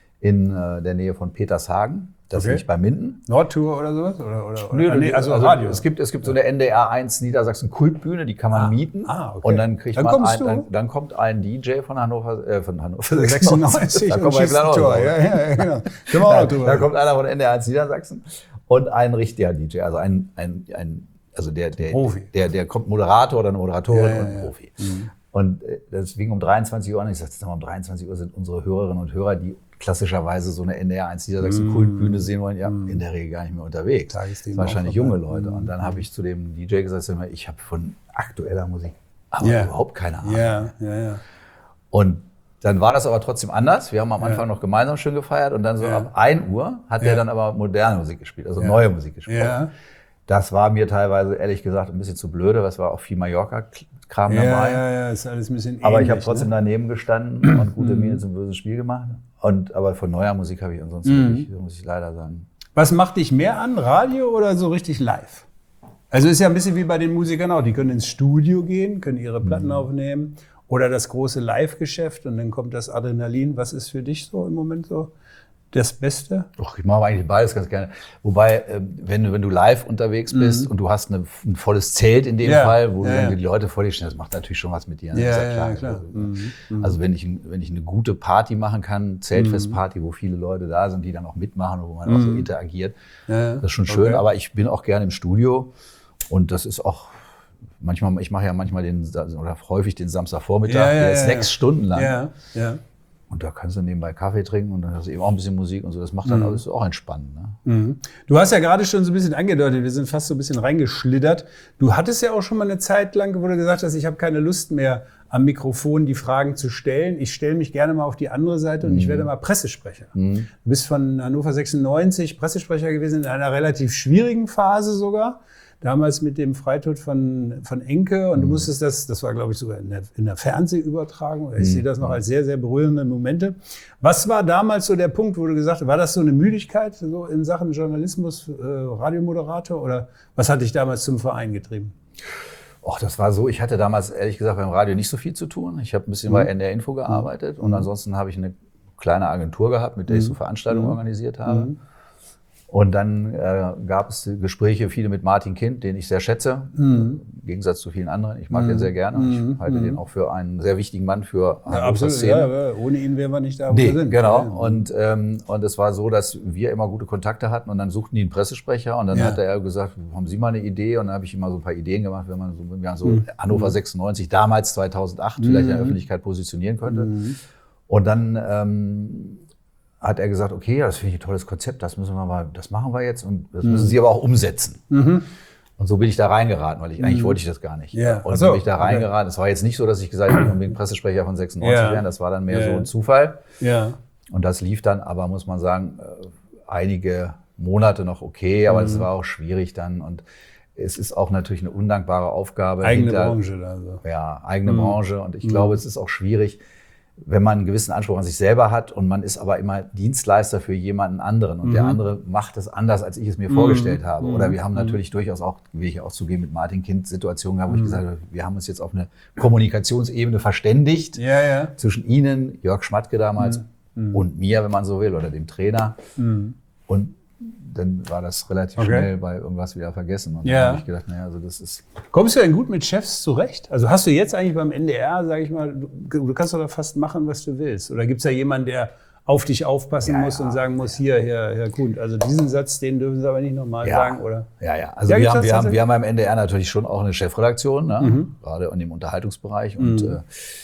in äh, der Nähe von Petershagen. Das okay. ist nicht bei Minden. Nordtour oder sowas? Oder, oder, Nö, oder? Nee, also, also Radio. Es gibt, es gibt so eine N D R eins Niedersachsen Kultbühne, die kann man ah, mieten. Ah, okay. Und dann kriegt dann man ein, dann, dann kommt ein D J von Hannover, äh, von Hannover sechsundneunzig. Da kommt ein kleiner Tor. Ja, ja, genau. Da, da kommt einer von N D R eins Niedersachsen und ein richtiger D J, also ein, ein, ein also der, der, Profi. Der, der kommt Moderator oder eine Moderatorin ja, ja, und ja. Profi. Mhm. Und das ging um dreiundzwanzig Uhr an. Ich sagte, um dreiundzwanzig Uhr sind unsere Hörerinnen und Hörer, die klassischerweise so eine N D R eins Niedersachsen mm. Kultbühne sehen wollen, ja, mm. in der Regel gar nicht mehr unterwegs. Da ist wahrscheinlich junge Leute. Und dann habe ich zu dem D J gesagt, ich habe von aktueller Musik aber yeah. überhaupt keine Ahnung. Yeah. Yeah, yeah. Und dann war das aber trotzdem anders. Wir haben am Anfang yeah. noch gemeinsam schön gefeiert und dann so yeah. ab ein Uhr hat yeah. er dann aber moderne Musik gespielt, also yeah. neue Musik gespielt. Yeah. Das war mir teilweise, ehrlich gesagt, ein bisschen zu blöde, weil es war auch viel Mallorca-Kram ja, dabei. Ja, ja, ist alles ein bisschen ähnlich. Aber ich habe trotzdem ne? daneben gestanden und gute Miene zum bösen Spiel gemacht. Und, aber von neuer Musik habe ich ansonsten mm. wirklich, muss ich leider sagen. Was macht dich mehr an, Radio oder so richtig live? Also ist ja ein bisschen wie bei den Musikern auch. Die können ins Studio gehen, können ihre Platten mm. aufnehmen oder das große Live-Geschäft und dann kommt das Adrenalin. Was ist für dich so im Moment so das Beste? Doch, ich mache eigentlich beides ganz gerne. Wobei, wenn du, wenn du live unterwegs bist mhm. und du hast eine, ein volles Zelt in dem ja. Fall, wo ja, du die Leute vor dir stehen, das macht natürlich schon was mit dir. Ne? Ja, das ist ja klar. Ja, klar. Also, mhm. also wenn ich, wenn ich eine gute Party machen kann, Zeltfestparty, wo viele Leute da sind, die dann auch mitmachen, wo man mhm. auch so interagiert, ja. das ist schon schön. Okay. Aber ich bin auch gerne im Studio und das ist auch manchmal, ich mache ja manchmal den, oder häufig den Samstagvormittag, ja, ja, der ist ja, sechs ja. Stunden lang. Ja, ja. Und da kannst du nebenbei Kaffee trinken und dann hast du eben auch ein bisschen Musik und so. Das macht dann mhm. alles auch entspannend. Ne? Mhm. Du hast ja gerade schon so ein bisschen angedeutet, wir sind fast so ein bisschen reingeschlittert. Du hattest ja auch schon mal eine Zeit lang, wo du gesagt hast, ich habe keine Lust mehr, am Mikrofon die Fragen zu stellen. Ich stelle mich gerne mal auf die andere Seite und mhm. ich werde mal Pressesprecher. Mhm. Du bist von Hannover sechsundneunzig Pressesprecher gewesen, in einer relativ schwierigen Phase sogar. Damals mit dem Freitod von, von Enke und du musstest das, das war glaube ich sogar in der, in der Fernsehübertragung, ich mhm. sehe das noch als sehr, sehr berührende Momente. Was war damals so der Punkt, wo du gesagt hast, war das so eine Müdigkeit so in Sachen Journalismus, äh, Radiomoderator oder was hat dich damals zum Verein getrieben? Och, das war so, ich hatte damals ehrlich gesagt beim Radio nicht so viel zu tun. Ich habe ein bisschen mhm. bei N D R Info gearbeitet mhm. und ansonsten habe ich eine kleine Agentur gehabt, mit der ich so Veranstaltungen mhm. organisiert habe. Mhm. Und dann äh, gab es Gespräche, viele mit Martin Kind, den ich sehr schätze, mhm. im Gegensatz zu vielen anderen. Ich mag mhm. den sehr gerne. Ich halte mhm. den auch für einen sehr wichtigen Mann für ja, absolut, Szene. Ja, ja. Ohne ihn wären wir nicht da, wo nee, wir sind. Genau. Ja. Und, ähm, und es war so, dass wir immer gute Kontakte hatten und dann suchten die einen Pressesprecher und dann ja. hat er gesagt, haben Sie mal eine Idee? Und dann habe ich immer so ein paar Ideen gemacht, wenn man so, wenn man so mhm. Hannover sechsundneunzig, damals zweitausendacht, mhm. vielleicht in der Öffentlichkeit positionieren könnte. Mhm. Und dann ähm, hat er gesagt, okay, das finde ich ein tolles Konzept, das müssen wir mal, das machen wir jetzt und das müssen Sie aber auch umsetzen. Mhm. Und so bin ich da reingeraten, weil ich eigentlich mhm. wollte ich das gar nicht. Ja. Und so bin ich da reingeraten. Es war jetzt nicht so, dass ich gesagt habe, ich will unbedingt Pressesprecher von sechsundneunzig ja. werden, das war dann mehr ja. so ein Zufall. Ja. Und das lief dann aber, muss man sagen, einige Monate noch okay, aber es mhm. war auch schwierig dann und es ist auch natürlich eine undankbare Aufgabe. Eigene hinter, Branche. Also. Ja, eigene mhm. Branche und ich mhm. glaube, es ist auch schwierig, wenn man einen gewissen Anspruch an sich selber hat und man ist aber immer Dienstleister für jemanden anderen und mhm. der andere macht es anders, als ich es mir mhm. vorgestellt habe. Mhm. Oder wir haben natürlich mhm. durchaus auch, will ich auch zugeben, mit Martin Kind Situationen gehabt, wo mhm. ich gesagt habe, wir haben uns jetzt auf eine Kommunikationsebene verständigt ja, ja. zwischen Ihnen, Jörg Schmatke damals, mhm. und mir, wenn man so will, oder dem Trainer. Mhm. Und dann war das relativ okay. schnell bei irgendwas wieder vergessen. Und ja. dann habe ich gedacht, naja, also das ist... Kommst du denn gut mit Chefs zurecht? Also hast du jetzt eigentlich beim N D R, sage ich mal, du, du kannst doch da fast machen, was du willst. Oder gibt es da jemanden, der auf dich aufpassen ja, muss ja, und sagen muss, hier, Herr, Herr Kuhn, also diesen Satz, den dürfen Sie aber nicht nochmal ja. sagen, oder? Ja, ja. Also ja, wir, haben, wir, haben, wir haben beim N D R natürlich schon auch eine Chefredaktion, ne? mhm. gerade in dem Unterhaltungsbereich. Und mhm. äh,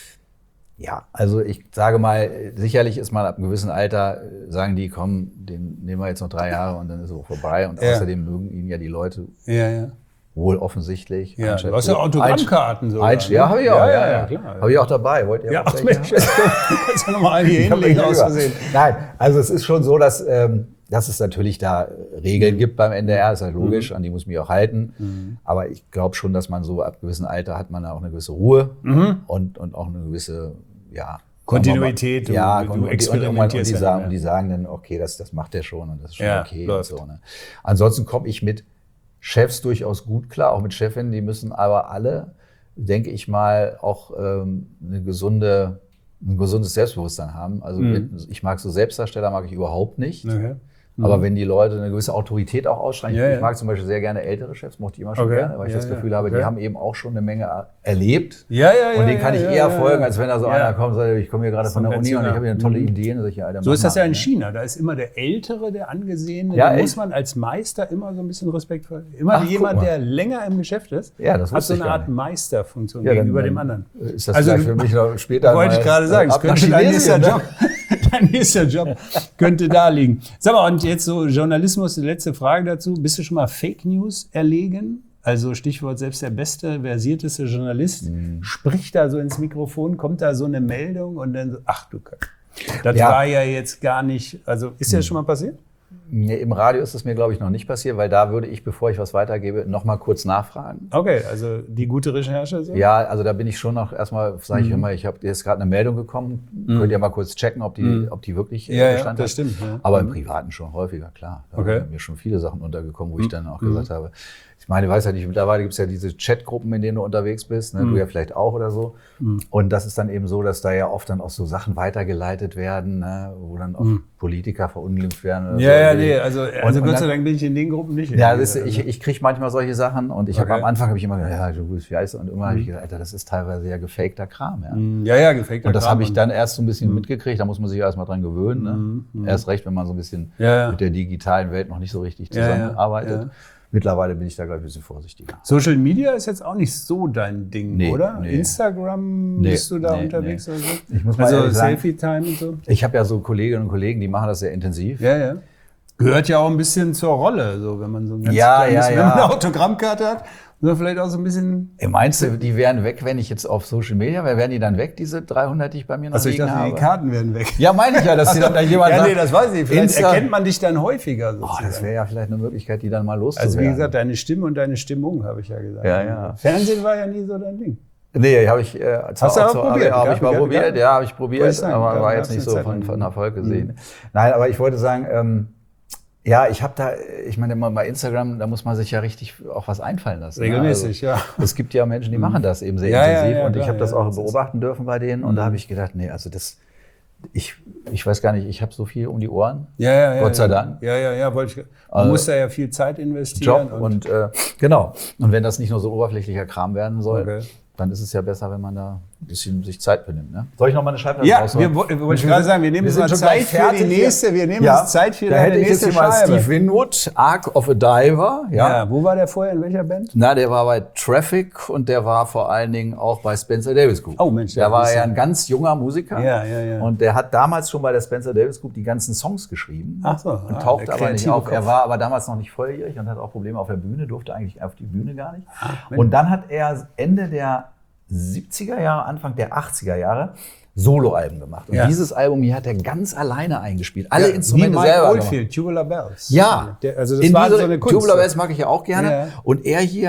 ja, also ich sage mal, sicherlich ist man ab einem gewissen Alter, sagen die, komm, den nehmen wir jetzt noch drei Jahre und dann ist es auch vorbei. Und ja. außerdem mögen ihn ja die Leute ja, ja. wohl offensichtlich. Ja, du hast ja Autogrammkarten sogar. Ein, ja, habe ich auch. Ja, ja, ja, ja. klar. Habe ich auch dabei. Wollt ihr ja, auch ach Mensch, du kannst ja nochmal eine hier hinlegen aus Versehen. Nein, also es ist schon so, dass, ähm, dass es natürlich da Regeln gibt beim N D R, ist halt logisch, mhm. an die muss ich mich auch halten. Mhm. Aber ich glaube schon, dass man so ab einem gewissen Alter hat man da auch eine gewisse Ruhe mhm. und, und auch eine gewisse, ja, Kontinuität, du, ja, du, und, du experimentierst. Und die, ja sagen, die sagen dann, okay, das, das macht der schon und das ist schon ja, okay. läuft. Und so, ne? Ansonsten komme ich mit Chefs durchaus gut klar, auch mit Chefinnen, die müssen aber alle, denke ich mal, auch ähm, eine gesunde, ein gesundes Selbstbewusstsein haben. Also mhm. ich mag so Selbstdarsteller, mag ich überhaupt nicht. Okay. Aber mhm. wenn die Leute eine gewisse Autorität auch ausstrahlen, ja, ich ja. mag zum Beispiel sehr gerne ältere Chefs, mochte ich immer schon okay. gerne, weil ich ja, das Gefühl ja. habe, okay. die haben eben auch schon eine Menge erlebt. Ja, ja, ja. Und denen kann ich ja, eher ja, folgen, ja. als wenn da so ja. einer kommt und sagt, ich komme hier gerade so von der Uni und ich habe hier eine tolle mhm. Idee. Und so, ich, Alter, so ist das mal, ja in ne? China. Da ist immer der Ältere, der Angesehene. Ja, da echt? muss man als Meister immer so ein bisschen respektvoll. Immer Ach, jemand, der länger im Geschäft ist, ja, das hat so ich eine gar Art nicht. Meisterfunktion Ja, gegenüber dann, dem anderen. Ist das also, vielleicht für mich noch später wollte mal, ich gerade sagen, es könnte dein nächster ne? Job, dein nächster Job könnte da liegen. Sag mal, und jetzt so Journalismus, die letzte Frage dazu. Bist du schon mal Fake News erlegen? Also Stichwort, selbst der beste, versierteste Journalist mhm. spricht da so ins Mikrofon, kommt da so eine Meldung und dann so, ach du Kacke. Das ja. war ja jetzt gar nicht, also ist dir das schon mal passiert? Nee, im Radio ist es mir, glaube ich, noch nicht passiert, weil da würde ich, bevor ich was weitergebe, noch mal kurz nachfragen. Okay, also die gute Recherche? So? Ja, also da bin ich schon noch erstmal, sage ich mhm. immer, ich habe jetzt gerade eine Meldung bekommen, mhm. könnt ihr mal kurz checken, ob die, mhm. ob die wirklich ja, Bestand ja, das hat. Stimmt, ja. Aber mhm. im Privaten schon häufiger, klar. Da okay. sind mir schon viele Sachen untergekommen, wo ich dann auch mhm. gesagt habe, ich meine, ich weiß ja nicht, mittlerweile gibt es ja diese Chatgruppen, in denen du unterwegs bist, ne? mhm. du ja vielleicht auch oder so. Mhm. Und das ist dann eben so, dass da ja oft dann auch so Sachen weitergeleitet werden, ne? Wo dann auch mhm. Politiker verunglimpft werden. Oder ja, so. ja, nee, also, also und, Gott und sei Dank bin ich in den Gruppen nicht. Ja, das ist, ich, ich kriege manchmal solche Sachen und ich okay. habe am Anfang habe ich immer gedacht, ja, du bist wie heißt du? Und immer mhm. habe ich gedacht, Alter, das ist teilweise ja gefakter Kram. Ja, ja, ja gefakter Kram. Und das habe ich dann erst so ein bisschen mhm. mitgekriegt, da muss man sich erst mal dran gewöhnen. Ne? Mhm. Erst recht, wenn man so ein bisschen ja, ja. mit der digitalen Welt noch nicht so richtig zusammenarbeitet. Ja, ja. Mittlerweile bin ich da, glaube ich, ein bisschen vorsichtiger. Social Media ist jetzt auch nicht so dein Ding, nee, oder? Nee. Instagram, nee, bist du da nee, unterwegs nee. oder so? Ich muss mal also sagen, Selfie-Time und so? Ich habe ja so Kolleginnen und Kollegen, die machen das sehr intensiv. Ja, ja. Gehört ja auch ein bisschen zur Rolle, so wenn man so ein ganz ja, kleines, ja, wenn ja. man eine Autogrammkarte hat. Oder vielleicht auch so ein bisschen... Meinst du, die wären weg, wenn ich jetzt auf Social Media wäre? Wären die dann weg, diese dreihundert, die ich bei mir noch also liegen habe? Also ich dachte, die Karten wären weg. Ja, meine ich ja, dass die dann da jemand ja, sagt... nee, das weiß ich. Vielleicht Insta erkennt man dich dann häufiger. Oh, das wäre ja vielleicht eine Möglichkeit, die dann mal loszuwerden. Also wie gesagt, deine Stimme und deine Stimmung, habe ich ja gesagt. Ja, ja. Fernsehen war ja nie so dein Ding. Nee, habe ich... Äh, Hast du aber probiert? Habe ich mal gab, probiert, gab, ja, habe ich probiert, sagen, aber war jetzt nicht so von, von Erfolg gesehen. Mhm. Nein, aber ich wollte sagen... Ähm, Ja, ich habe da, ich meine, bei Instagram, da muss man sich ja richtig auch was einfallen lassen. Regelmäßig, ne? Also, ja. Es gibt ja Menschen, die machen das eben sehr ja, intensiv ja, ja, und klar, ich habe das ja, auch das beobachten dürfen bei denen und mhm. da habe ich gedacht, nee, also das, ich, ich weiß gar nicht, ich habe so viel um die Ohren, ja, ja, ja, Gott sei ja. Dank. Ja, ja, ja, wollte ich, man also, muss da ja viel Zeit investieren. Job und, und äh, genau. Und wenn das nicht nur so oberflächlicher Kram werden soll, okay. dann ist es ja besser, wenn man da ein bisschen sich Zeit benimmt. Ne? Soll ich noch mal eine Scheibe Ja, rausholen? wir, wir wollte gerade sagen, wir nehmen uns mal Zeit für die nächste, wir nehmen ja, uns Zeit für da deine hätte ich nächste jetzt hier mal Scheibe. Steve Winwood, Ark of a Diver. Ja. ja, wo war der vorher, in welcher Band? Na, der war bei Traffic und der war vor allen Dingen auch bei Spencer Davis Group. Oh Mensch, der war ja ein ganz junger Musiker. Ja, ja, ja. Und der hat damals schon bei der Spencer Davis Group die ganzen Songs geschrieben. Ach so. Und ah, tauchte aber nicht auf. Kopf. Er war aber damals noch nicht volljährig und hatte auch Probleme auf der Bühne, durfte eigentlich auf die Bühne gar nicht. Ach, und dann hat er Ende der siebziger Jahre, Anfang der achtziger Jahre Soloalben gemacht. Und ja. dieses Album hier hat er ganz alleine eingespielt. Alle ja, Instrumente wie selber. Mike Oldfield, Tubular Bells. Ja. Der, also das In war diese, so eine Kunst. Tubular Bells mag ich ja auch gerne. Ja. Und er hier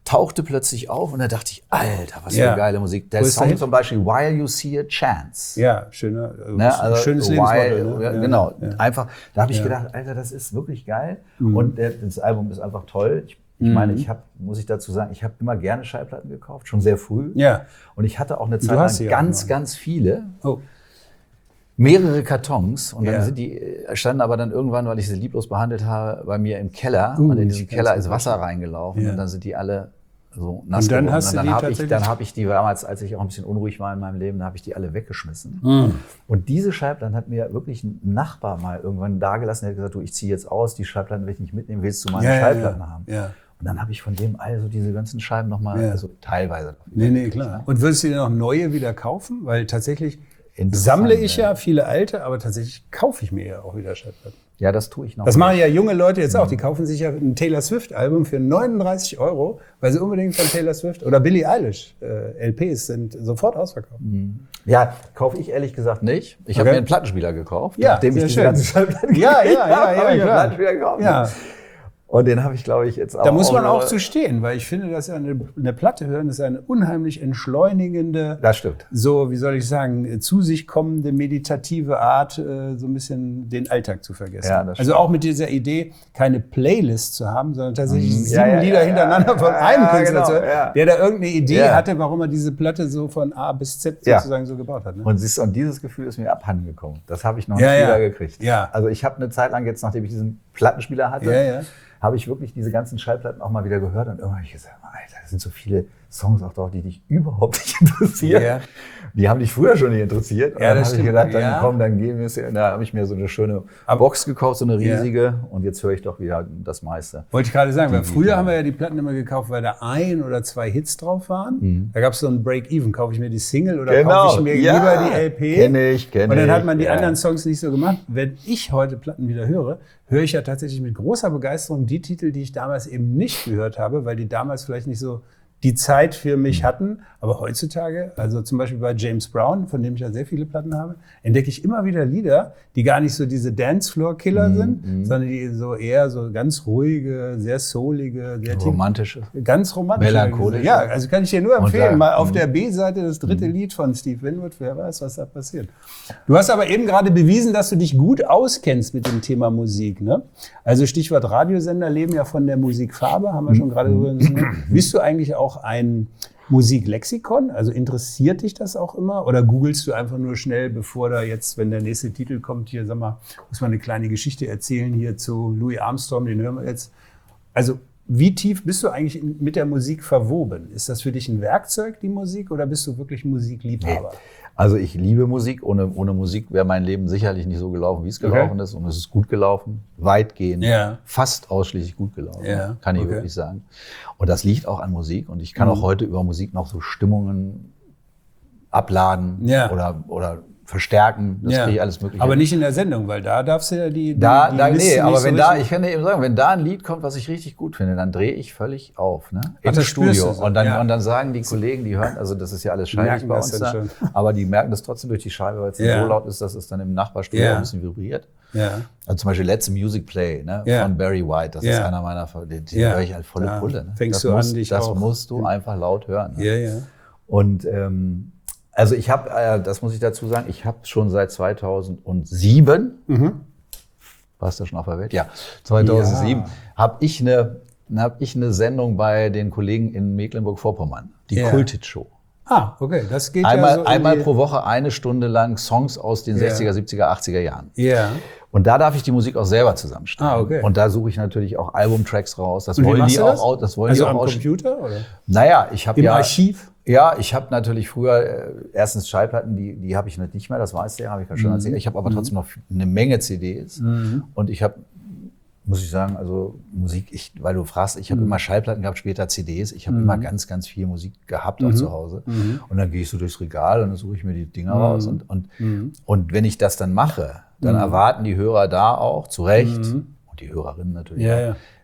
tauchte plötzlich auf und da dachte ich, Alter, was für Ja. eine geile Musik. Der Wo ist Song der zum Beispiel While You See a Chance. Ja, schöner, äh, Ne, also schönes while, Lebensmotto. Ne? ja, Ja, genau, ja. einfach, da habe ich Ja. gedacht, Alter, das ist wirklich geil. Mhm. Und der, das Album ist einfach toll. Ich, ich Mhm. meine, ich habe, muss ich dazu sagen, ich habe immer gerne Schallplatten gekauft, schon sehr früh. Ja. Und ich hatte auch eine Du Zeit hast sie lang ja auch ganz, noch. ganz viele. Oh. Mehrere Kartons und dann Ja. sind die, standen aber dann irgendwann, weil ich sie lieblos behandelt habe, bei mir im Keller Uh, und in diesem ich kann's Keller mir ist Wasser vorstellen. reingelaufen Ja. und dann sind die alle so nass Und dann geworden. hast du und die dann habe ich, tatsächlich- dann habe ich die damals, als ich auch ein bisschen unruhig war in meinem Leben, da habe ich die alle weggeschmissen. Mhm. Und diese Schallplatten hat mir wirklich ein Nachbar mal irgendwann dagelassen, der hat gesagt, du, ich ziehe jetzt aus, die Schallplatten will ich nicht mitnehmen, willst du meine Ja, ja, Schallplatten ja. haben? Ja. Und dann habe ich von dem also diese ganzen Scheiben nochmal, Ja. also teilweise. Nee, nee, klar. Und würdest du dir noch neue wieder kaufen? Weil tatsächlich Interessant, sammle ich ja. ja viele alte, aber tatsächlich kaufe ich mir ja auch wieder Schallplatten. Ja, das tue ich noch. Das machen ja junge Leute jetzt Mhm. auch. Die kaufen sich ja ein Taylor Swift-Album für neununddreißig Euro, weil sie unbedingt von Taylor Swift oder Billie Eilish äh, L Ps sind sofort ausverkauft. Ja, kaufe ich ehrlich gesagt nicht. Ich habe Okay. mir einen Plattenspieler gekauft, Ja, nachdem ich sehr diese schön. ganzen Schallplatten Ja, gekriegt ja, ja, habe, ja, habe ich mir einen klar. Plattenspieler gekauft. Ja. Und den habe ich, glaube ich, jetzt auch. Da muss man auch äh, zu stehen, weil ich finde, dass ja eine, eine Platte hören ist eine unheimlich entschleunigende, Das stimmt. so, wie soll ich sagen, zu sich kommende, meditative Art, äh, so ein bisschen den Alltag zu vergessen. Ja, das also stimmt. auch mit dieser Idee, keine Playlist zu haben, sondern tatsächlich Mhm. sieben Ja, ja, Lieder ja, hintereinander ja, von ja, einem ja, Künstler genau, zu hören, ja. der da irgendeine Idee Ja. hatte, warum er diese Platte so von A bis Z Ja. sozusagen so gebaut hat. Ne? Und, siehst, du, und dieses Gefühl ist mir abhanden gekommen. Das habe ich noch Ja, nicht ja. wieder gekriegt. Ja. Also ich habe eine Zeit lang jetzt, nachdem ich diesen Plattenspieler hatte, Ja, ja. habe ich wirklich diese ganzen Schallplatten auch mal wieder gehört und irgendwann habe ich gesagt, Alter, da sind so viele Songs auch drauf, die dich überhaupt nicht interessieren. Ja. Die haben dich früher schon nicht interessiert. Und Ja, dann das habe ich stimmt. gedacht, dann Ja. komm, dann gehen wir es. Da habe ich mir so eine schöne Aber- Box gekauft, so eine Ja. riesige. Und jetzt höre ich doch wieder das meiste. Wollte ich gerade sagen, weil Die- früher die- haben wir ja die Platten immer gekauft, weil da ein oder zwei Hits drauf waren. Mhm. Da gab es so ein Break-Even. Kaufe ich mir die Single oder Genau, kaufe ich mir ja. lieber die L P? Kenn ich, kenn Und dann hat ich, man die ja. anderen Songs nicht so gemacht. Wenn ich heute Platten wieder höre, höre ich ja tatsächlich mit großer Begeisterung die Titel, die ich damals eben nicht gehört habe, weil die damals vielleicht nicht so die Zeit für mich hatten. Aber heutzutage, also zum Beispiel bei James Brown, von dem ich ja sehr viele Platten habe, entdecke ich immer wieder Lieder, die gar nicht so diese Dancefloor-Killer sind, sondern die so eher so ganz ruhige, sehr soulige, sehr tief- Romantische. ganz romantisch. Melancholisch. Ja, also kann ich dir nur Und empfehlen, da- mal auf mhm. der B-Seite das dritte Lied von Steve Winwood, wer weiß, was da passiert. Du hast aber eben gerade bewiesen, dass du dich gut auskennst mit dem Thema Musik. Ne? Also Stichwort Radiosender leben ja von der Musikfarbe, haben wir schon gerade drüber gesprochen. Bist du eigentlich auch ein Musiklexikon? Also interessiert dich das auch immer? Oder googelst du einfach nur schnell, bevor da jetzt, wenn der nächste Titel kommt, hier, sag mal, muss man eine kleine Geschichte erzählen hier zu Louis Armstrong, den hören wir jetzt. Also wie tief bist du eigentlich in, mit der Musik verwoben? Ist das für dich ein Werkzeug, die Musik, oder bist du wirklich Musikliebhaber? Also ich liebe Musik. Ohne, ohne Musik wäre mein Leben sicherlich nicht so gelaufen, wie es gelaufen Okay. ist. Und es ist gut gelaufen, weitgehend, Ja. fast ausschließlich gut gelaufen, Ja, kann ich okay. wirklich sagen. Und das liegt auch an Musik. Und ich kann Mhm. auch heute über Musik noch so Stimmungen abladen Ja. oder, oder verstärken. Das kriege ich alles mögliche. Aber nicht in der Sendung, weil da darfst du ja die, die, Da, die da, Liste nee, nicht aber so wenn da, richtig- ich kann dir eben sagen, wenn da ein Lied kommt, was ich richtig gut finde, dann drehe ich völlig auf, ne? Im das spürst Studio. du so, Und dann, ja. und dann sagen die Kollegen, die hören, also das ist ja alles Die merken scheiße bei das uns dann da, schon. aber die merken das trotzdem durch die Scheibe, weil es Ja. so laut ist, dass es dann im Nachbarstudio Ja. ein bisschen vibriert. Ja. Also zum Beispiel Let's Music Play, ne? Ja. Von Barry White, das ist Ja. einer meiner, den, den Ja. höre ich halt volle Ja. Pulle. Ne? Fängst das du an, musst, dich Das auch- musst du einfach laut hören. Ne? Ja, ja. Und ähm, also ich habe, äh, das muss ich dazu sagen, ich habe schon seit zweitausendsieben, Mhm. warst du schon auf der Welt? Ja, zweitausendsieben Ja. habe ich eine habe ich eine Sendung bei den Kollegen in Mecklenburg-Vorpommern, die Ja. Kulthit-Show. Ah, okay, das geht Einmal, ja so in einmal die, pro Woche eine Stunde lang Songs aus den Ja. sechziger, siebziger, achtziger Jahren. Ja. Und da darf ich die Musik auch selber zusammenstellen. Ah, okay. Und da suche ich natürlich auch Albumtracks raus. Das Und wie wollen machst die du das? auch, au- das wollen Also die am auch aus- Computer, oder? Naja, ich habe Im ja Archiv? Ja, ich habe natürlich früher äh, erstens Schallplatten, die die habe ich nicht mehr, das weiß der, habe ich ja schon erzählt. Ich habe aber trotzdem noch eine Menge C Ds und ich habe, muss ich sagen, also Musik, ich, weil du fragst, ich habe immer Schallplatten gehabt, später C Ds. Ich habe immer ganz, ganz viel Musik gehabt auch zu Hause. Und dann gehe ich so durchs Regal und dann suche ich mir die Dinger raus und und und wenn ich das dann mache, dann erwarten die Hörer da auch zu Recht und die Hörerinnen natürlich Ja, auch, ja.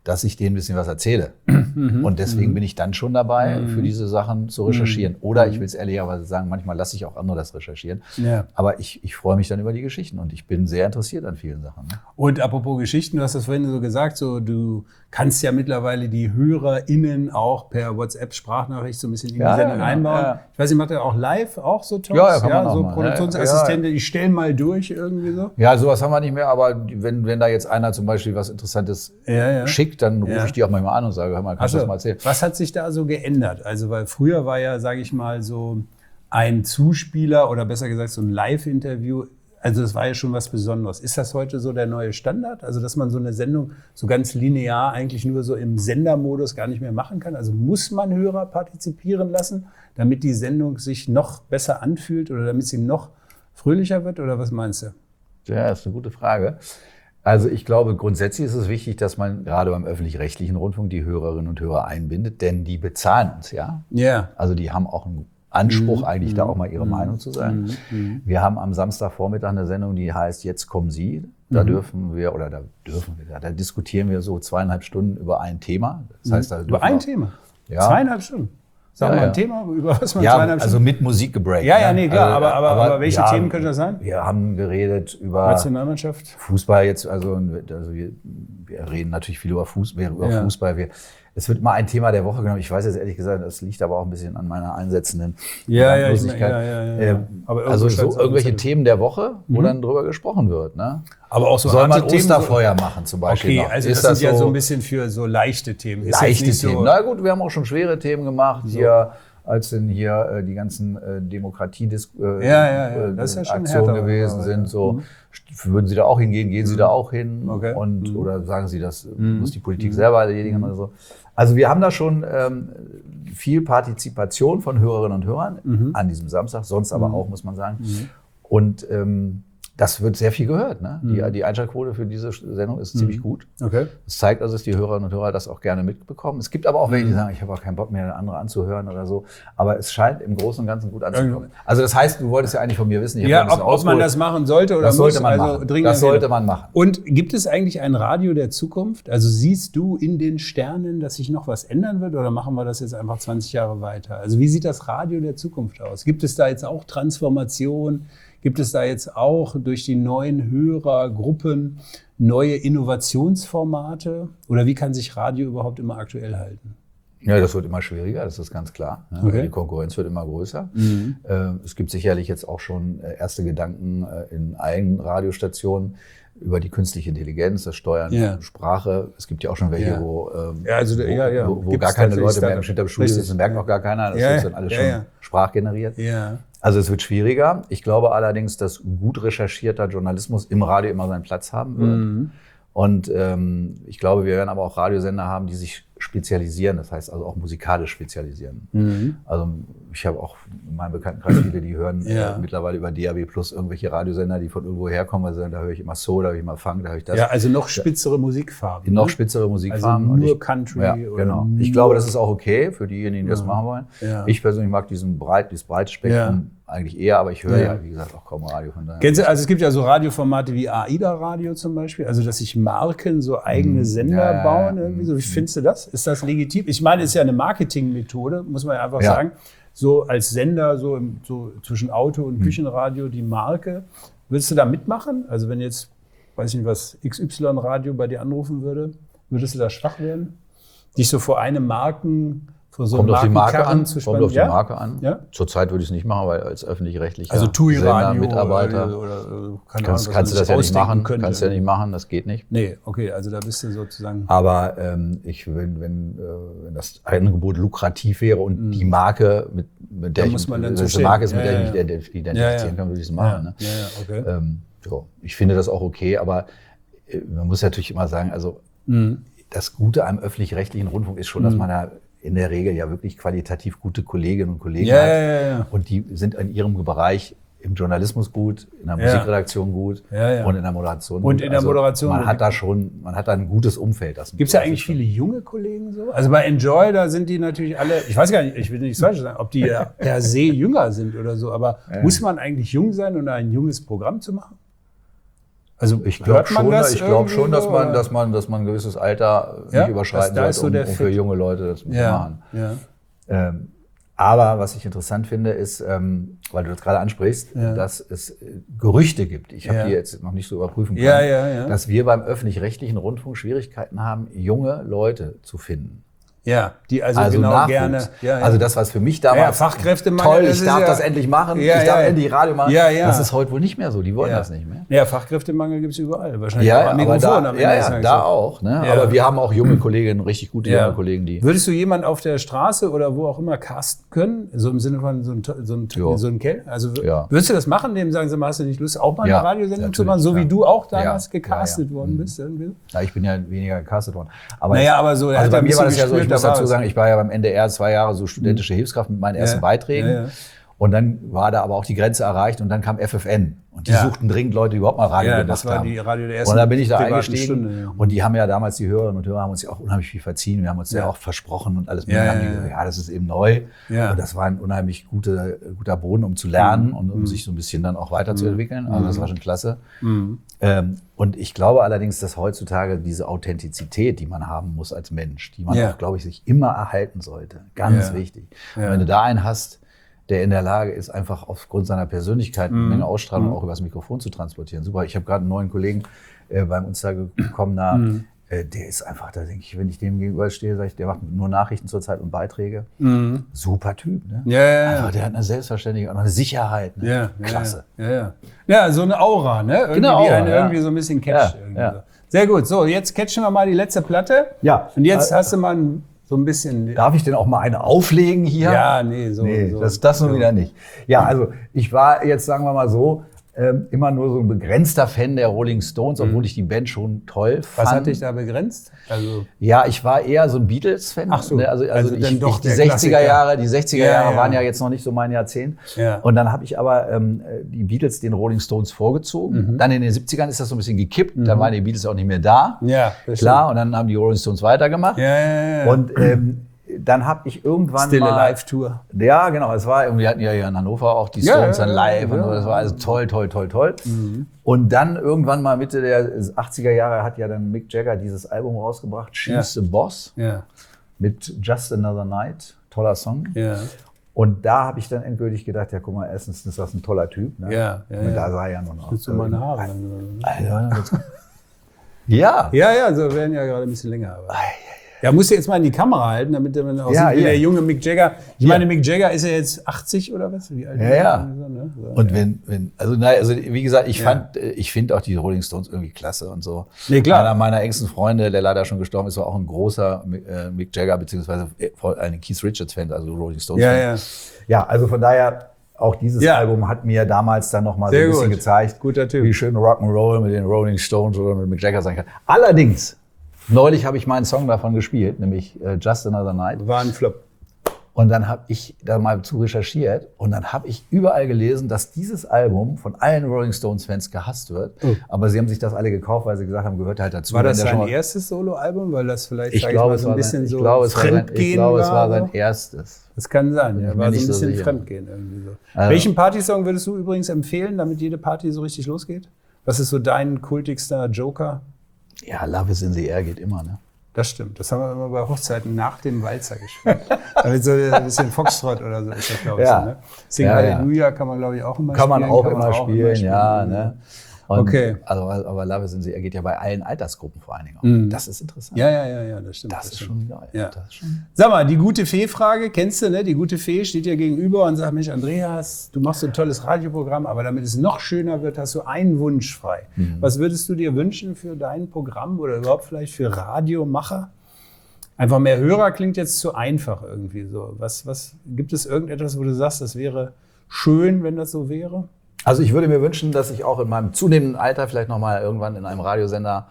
dass ich denen ein bisschen was erzähle. Mhm. Und deswegen mhm. bin ich dann schon dabei, mhm. für diese Sachen zu recherchieren. Oder ich will es ehrlicherweise sagen, manchmal lasse ich auch andere das recherchieren. Ja. Aber ich, ich freue mich dann über die Geschichten und ich bin sehr interessiert an vielen Sachen. Ne? Und apropos Geschichten, du hast das vorhin so gesagt, so du kannst ja mittlerweile die HörerInnen auch per WhatsApp-Sprachnachricht so ein bisschen in die ja, Sendung ja, einbauen. Ja. Ich weiß nicht, macht er auch live auch so Talks? Ja, ja, kann man ja, auch so mal. Produktionsassistenten, ja, ja. die stellen mal durch irgendwie so? Ja, sowas haben wir nicht mehr, aber wenn, wenn da jetzt einer zum Beispiel was Interessantes ja, ja. schickt, dann rufe ja. ich die auch manchmal an und sage, hör mal, kannst du das mal erzählen? Was hat sich da so geändert? Also, weil früher war ja, sage ich mal, so ein Zuspieler oder besser gesagt so ein Live-Interview, also das war ja schon was Besonderes. Ist das heute so der neue Standard? Also, dass man so eine Sendung so ganz linear eigentlich nur so im Sendermodus gar nicht mehr machen kann? Also muss man Hörer partizipieren lassen, damit die Sendung sich noch besser anfühlt oder damit sie noch fröhlicher wird? Oder was meinst du? Ja, das ist eine gute Frage. Also ich glaube, grundsätzlich ist es wichtig, dass man gerade beim öffentlich-rechtlichen Rundfunk die Hörerinnen und Hörer einbindet, denn die bezahlen uns, ja. Ja. Yeah. Also die haben auch einen Anspruch, mhm. eigentlich mhm. da auch mal ihre mhm. Meinung zu sagen. Mhm. Wir haben am Samstagvormittag eine Sendung, die heißt Jetzt kommen Sie. Da mhm. dürfen wir, oder da dürfen wir, da diskutieren wir so zweieinhalb Stunden über ein Thema. Das heißt, da über ein auch, Thema? Ja. Zweieinhalb Stunden? Sagen wir ja, mal ein ja. Thema, über was man ja, zweieinhalb Stunden... also mit Musik gebreakt. Ja, ja, nee, klar. Also, aber, aber, aber, aber welche ja, Themen können das sein? Wir haben geredet über Nationalmannschaft, Fußball jetzt, also, also wir, wir reden natürlich viel über Fußball. Über ja. Fußball. Wir, es wird immer ein Thema der Woche genommen. Ich weiß jetzt ehrlich gesagt, das liegt aber auch ein bisschen an meiner einsetzenden ja, ja, ich mein, ja, ja, ja, ja. Äh, aber also so irgendwelche Themen der Woche, wo mhm. dann drüber gesprochen wird. Ne? Aber auch so soll man Osterfeuer so machen zum Beispiel. Okay, noch. Also ist das, das sind so ja so ein bisschen für so leichte Themen. Ist leichte Themen. So Na gut, wir haben auch schon schwere Themen gemacht so. Hier. Als denn hier äh, die ganzen äh, Demokratie-Aktionen äh, ja, ja, ja. ja gewesen sind, so mhm. würden Sie da auch hingehen, gehen Sie mhm. da auch hin okay. und mhm. oder sagen Sie, das mhm. muss die Politik mhm. selber erledigen mhm. oder so. Also wir haben da schon ähm, viel Partizipation von Hörerinnen und Hörern mhm. an diesem Samstag, sonst aber mhm. auch, muss man sagen. Mhm. Und ähm, das wird sehr viel gehört. Ne? Mhm. Die, die Einschaltquote für diese Sendung ist mhm. ziemlich gut. Okay. Das zeigt also, dass die Hörerinnen und Hörer das auch gerne mitbekommen. Es gibt aber auch welche, die sagen, ich habe auch keinen Bock mehr, eine andere anzuhören oder so. Aber es scheint im Großen und Ganzen gut anzukommen. Mhm. Also das heißt, du wolltest ja eigentlich von mir wissen, ich ja, ob, ob man das machen sollte oder das muss. Sollte man also machen. Das sollte man machen. Und gibt es eigentlich ein Radio der Zukunft? Also siehst du in den Sternen, dass sich noch was ändern wird oder machen wir das jetzt einfach zwanzig Jahre weiter? Also wie sieht das Radio der Zukunft aus? Gibt es da jetzt auch Transformation? Gibt es da jetzt auch durch die neuen Hörergruppen neue Innovationsformate? Oder wie kann sich Radio überhaupt immer aktuell halten? Ja, das wird immer schwieriger, das ist ganz klar. Ja, okay. Die Konkurrenz wird immer größer. Mhm. Es gibt sicherlich jetzt auch schon erste Gedanken in eigenen Radiostationen über die künstliche Intelligenz, das Steuern, ja. Sprache. Es gibt ja auch schon welche, ja. wo, ähm, ja, also, wo, ja, ja. wo, wo gar keine Leute mehr im Studio sitzen, merkt noch gar keiner. Das ja, ist dann alles schon ja. sprachgeneriert. Ja. Also es wird schwieriger. Ich glaube allerdings, dass gut recherchierter Journalismus im Radio immer seinen Platz haben wird. Mhm. Und ähm, ich glaube, wir werden aber auch Radiosender haben, die sich spezialisieren, das heißt also auch musikalisch spezialisieren. Mhm. Also ich habe auch in meinem Bekanntenkreis viele, die hören ja. äh, mittlerweile über D A B Plus irgendwelche Radiosender, die von irgendwo herkommen. Also da höre ich immer Soul, da höre ich immer Funk, da höre ich das. Ja, also noch spitzere Musikfarben. Noch spitzere Musikfarben. Also nur ich, Country. Ja, genau. Nur ich glaube, das ist auch okay für diejenigen, die ja. das machen wollen. Ja. Ich persönlich mag diesen breit, dieses breite Spektrum ja. eigentlich eher, aber ich höre ja. ja, wie gesagt, auch kaum Radio. Von daher. Also es gibt ja so Radioformate wie AIDA Radio zum Beispiel, also dass sich Marken so eigene Sender ja, bauen. Irgendwie so. Wie findest du das? Ist das legitim? Ich meine, es ist ja eine Marketingmethode, muss man ja einfach ja. sagen. So als Sender, so, im, so zwischen Auto und Küchenradio die Marke. Würdest du da mitmachen? Also wenn jetzt, weiß ich nicht was, X Y Radio bei dir anrufen würde, würdest du da schwach werden? Dich so vor einem Marken... So kommt auf die Marke an. Zu kommt auf die ja? Marke an. Ja? Zurzeit würde ich es nicht machen, weil als öffentlich-rechtlicher also Sender, Mitarbeiter oder, oder, oder keine kannst, Ahnung, kannst du das ja nicht machen. Könnte. Kannst du ja nicht machen, das geht nicht. Nee, okay, also da bist du sozusagen. Aber ähm, ich, wenn, wenn, äh, wenn das Angebot lukrativ wäre und mhm. die Marke, mit, mit der da ich, muss man dann das so Marke ist, mit ja, der ja. ich mich identifizieren ja, ja. kann, würde ich es machen. Ja, ne? ja, ja, okay. ähm, so. Ich finde das auch okay, aber äh, man muss natürlich immer sagen, also mhm. das Gute am öffentlich-rechtlichen Rundfunk ist schon, mhm. dass man da in der Regel ja wirklich qualitativ gute Kolleginnen und Kollegen ja, hat. Ja, ja, ja. Und die sind in ihrem Bereich im Journalismus gut, in der ja. Musikredaktion gut ja, ja. und in der Moderation und gut. in der also Moderation. Man hat da schon, man hat da ein gutes Umfeld. Gibt es ja eigentlich viele junge Kollegen so? Also bei Enjoy, da sind die natürlich alle, ich weiß gar nicht, ich will nicht falsch sagen, ob die ja per se jünger sind oder so, aber ja. muss man eigentlich jung sein, um ein junges Programm zu machen? Also Ich glaube schon, das ich glaube schon, dass so, man, oder? dass man, dass man ein gewisses Alter Ja? nicht überschreiten Das- da ist sollte, so um, der um für Fit. junge Leute das zu Ja, machen. ja. Ähm, aber was ich interessant finde, ist, ähm, weil du das gerade ansprichst, Ja. dass es äh, Gerüchte gibt. Ich habe Ja. die jetzt noch nicht so überprüfen können, Ja, ja, ja. dass wir beim öffentlich-rechtlichen Rundfunk Schwierigkeiten haben, junge Leute zu finden. Ja, die also, Also genau Nachwuchs. gerne. Ja, ja. Also das, was für mich Ja, damals Fachkräftemangel, toll, das ich ist darf ja- das endlich machen, Ja, ich darf ja. endlich Radio machen. Ja, ja. Das ist heute wohl nicht mehr so. Die wollen ja. das nicht mehr. Ja, Fachkräftemangel gibt es überall. Wahrscheinlich Ja, auch am aber Mikrofon da, am Ende ja, des ja, Tages da so. auch. Ne? Ja. Aber wir haben auch junge Kolleginnen, richtig gute Ja. junge Kollegen, die. Würdest du jemanden auf der Straße oder wo auch immer casten können? So im Sinne von so ein, so ein, Ja. so ein Kerl? Also w- Ja. würdest du das machen, dem sagen sie mal, hast du nicht Lust, auch mal eine Ja, Radiosendung zu natürlich, machen, so wie ja. du auch damals Ja, gecastet ja, ja. worden bist? Irgendwie? Ja, ich bin ja weniger gecastet worden. Aber Naja, ich, aber so, er hat also ja bei ein mir war das bisschen ja so, ich gespürt, muss da war dazu was. sagen, ich war ja beim N D R zwei Jahre so studentische Hilfskraft mit meinen ersten Ja, Beiträgen. ja, ja. Und dann war da aber auch die Grenze erreicht und dann kam F F N. Und die Ja. suchten dringend Leute, die überhaupt mal Radio Ja, gemacht das war haben. die Radio der ersten Und da bin ich da privaten eingestiegen. Stunde, ja. Und die haben ja damals, die Hörerinnen und Hörer, haben uns ja auch unheimlich viel verziehen. Wir haben uns ja, Ja. auch versprochen und alles. Ja, Ja, ja, haben die ja. gesagt, ja, das ist eben neu. Ja. Und das war ein unheimlich guter, guter Boden, um zu lernen Mhm. und um sich so ein bisschen dann auch weiterzuentwickeln. Also das war schon klasse. Mhm. Ähm, und ich glaube allerdings, dass heutzutage diese Authentizität, die man haben muss als Mensch, die man Ja. auch, glaube ich, sich immer erhalten sollte, ganz Ja. wichtig. Ja. Und wenn du da einen hast, der in der Lage ist, einfach aufgrund seiner Persönlichkeit Mhm. eine Menge Ausstrahlung auch übers Mikrofon zu transportieren. Super. Ich habe gerade einen neuen Kollegen äh, beim uns da gekommen, da, Mhm. äh, der ist einfach, da denke ich, wenn ich dem gegenüberstehe, sage ich, der macht nur Nachrichten zurzeit und Beiträge. Mhm. Super Typ, ne? Ja, ja, ja. Einfach, der hat eine Selbstverständigung, eine Sicherheit. Ne? Ja, ja, Klasse. Ja, ja. Ja, so eine Aura, ne? Irgendwie, Genau, die einen ja. irgendwie so ein bisschen catcht. Ja, irgendwie ja. So. Sehr gut. So, jetzt catchen wir mal die letzte Platte. Ja. Und jetzt Äh, hast du mal ein, so ein bisschen. Darf ich denn auch mal eine auflegen hier? Ja, nee, so. Nee, so. das, das nun so. wieder nicht. Ja, also ich war jetzt, sagen wir mal so, ähm, immer nur so ein begrenzter Fan der Rolling Stones, obwohl ich die Band schon toll fand. Was hat dich da begrenzt? Also, Ja, ich war eher so ein Beatles-Fan. Ach so, Ne? Also, also, also ich, dann doch ich, die der sechziger Klassiker. Jahre, die sechziger Ja, Jahre ja. waren ja jetzt noch nicht so mein Jahrzehnt. Ja. Und dann habe ich aber ähm, die Beatles den Rolling Stones vorgezogen. Mhm. Dann in den siebzigern ist das so ein bisschen gekippt. Dann waren die Beatles auch nicht mehr da. ja, das Klar, und dann haben die Rolling Stones weitergemacht. stimmt. Ja, ja, ja. Und ähm, dann habe ich irgendwann Still mal... Alive Tour. Ja, genau. Es war, wir hatten ja hier in Hannover auch die Ja, Stones ja, dann ja, live und ja. so. Das war also toll, toll, toll, toll. Und dann irgendwann mal Mitte der achtziger Jahre hat ja dann Mick Jagger dieses Album rausgebracht, She's Ja. the Boss, Ja, mit Just Another Night. Toller Song. ja. Und da habe ich dann endgültig gedacht, ja guck mal, erstens ist das ein toller Typ. Ne? Ja, ja, Und ja. da sah er ja nur noch. Willst du meine Haare? dann- Also, ja. Ja, ja, so werden ja gerade ein bisschen länger. Aber. Ja, musst du jetzt mal in die Kamera halten, damit man auch Ja, sieht, wie hier. der junge Mick Jagger. Ich Hier. meine, Mick Jagger ist ja jetzt achtzig oder was? Wie alt Ja, ist er? ja. So, ne? So, Und ja. wenn, wenn, also, nein, also wie gesagt, ich Ja. fand, äh, ich finde auch die Rolling Stones irgendwie klasse und so. Nee, klar. Einer meiner engsten Freunde, der leider schon gestorben ist, war auch ein großer äh, Mick Jagger beziehungsweise äh, ein Keith Richards Fan, also Rolling Stones Ja, Fan. ja. Ja, also von daher auch dieses Ja. Album hat mir damals dann noch mal so Sehr ein bisschen gut. gezeigt, Guter Typ. wie schön Rock'n'Roll mit den Rolling Stones oder mit Mick Jagger sein kann. Allerdings neulich habe ich meinen Song davon gespielt, nämlich äh, Just Another Night. War ein Flop. Und dann habe ich da mal zu recherchiert und dann habe ich überall gelesen, dass dieses Album von allen Rolling Stones Fans gehasst wird. Oh. Aber sie haben sich das alle gekauft, weil sie gesagt haben, gehört halt dazu. War das Wenn der sein schon mal- erstes Soloalbum? Weil das vielleicht, Ich sag glaube, mal, es so ein war bisschen sein, ich so glaube, es war sein, ich Fremdgehen glaube, es war war. sein erstes. Das kann sein, Bin ja. ich War mir so ein nicht so bisschen sicher. Fremdgehen irgendwie so. Also- Welchen Partysong würdest du übrigens empfehlen, damit jede Party so richtig losgeht? Was ist so dein kultigster Joker? Ja, Love is in the Air geht immer, ne? Das stimmt. Das haben wir immer bei Hochzeiten nach dem Walzer gespielt. Damit so ein bisschen Foxtrot oder so ist das, glaube ich. Ja. So, ne? Sing Ja, ja. Halleluja kann man, glaube ich, auch immer Kann man spielen. auch immer spielen, ja, ne? Und, Okay. Also, aber Love is in the Air geht ja bei allen Altersgruppen vor allen Dingen auch. Mhm. Das ist interessant. Ja, ja, ja, ja, das stimmt. Das ist stimmt. schon geil. Ja. Das ist schon Sag mal, die gute Fee-Frage, kennst du, ne? Die gute Fee steht dir gegenüber und sagt, Mensch, Andreas, du machst so ein tolles Radioprogramm, aber damit es noch schöner wird, hast du einen Wunsch frei. Mhm. Was würdest du dir wünschen für dein Programm oder überhaupt vielleicht für Radiomacher? Einfach mehr Hörer klingt jetzt zu einfach irgendwie so. Was, was, gibt es irgendetwas, wo du sagst, das wäre schön, wenn das so wäre? Also ich würde mir wünschen, dass ich auch in meinem zunehmenden Alter vielleicht noch mal irgendwann in einem Radiosender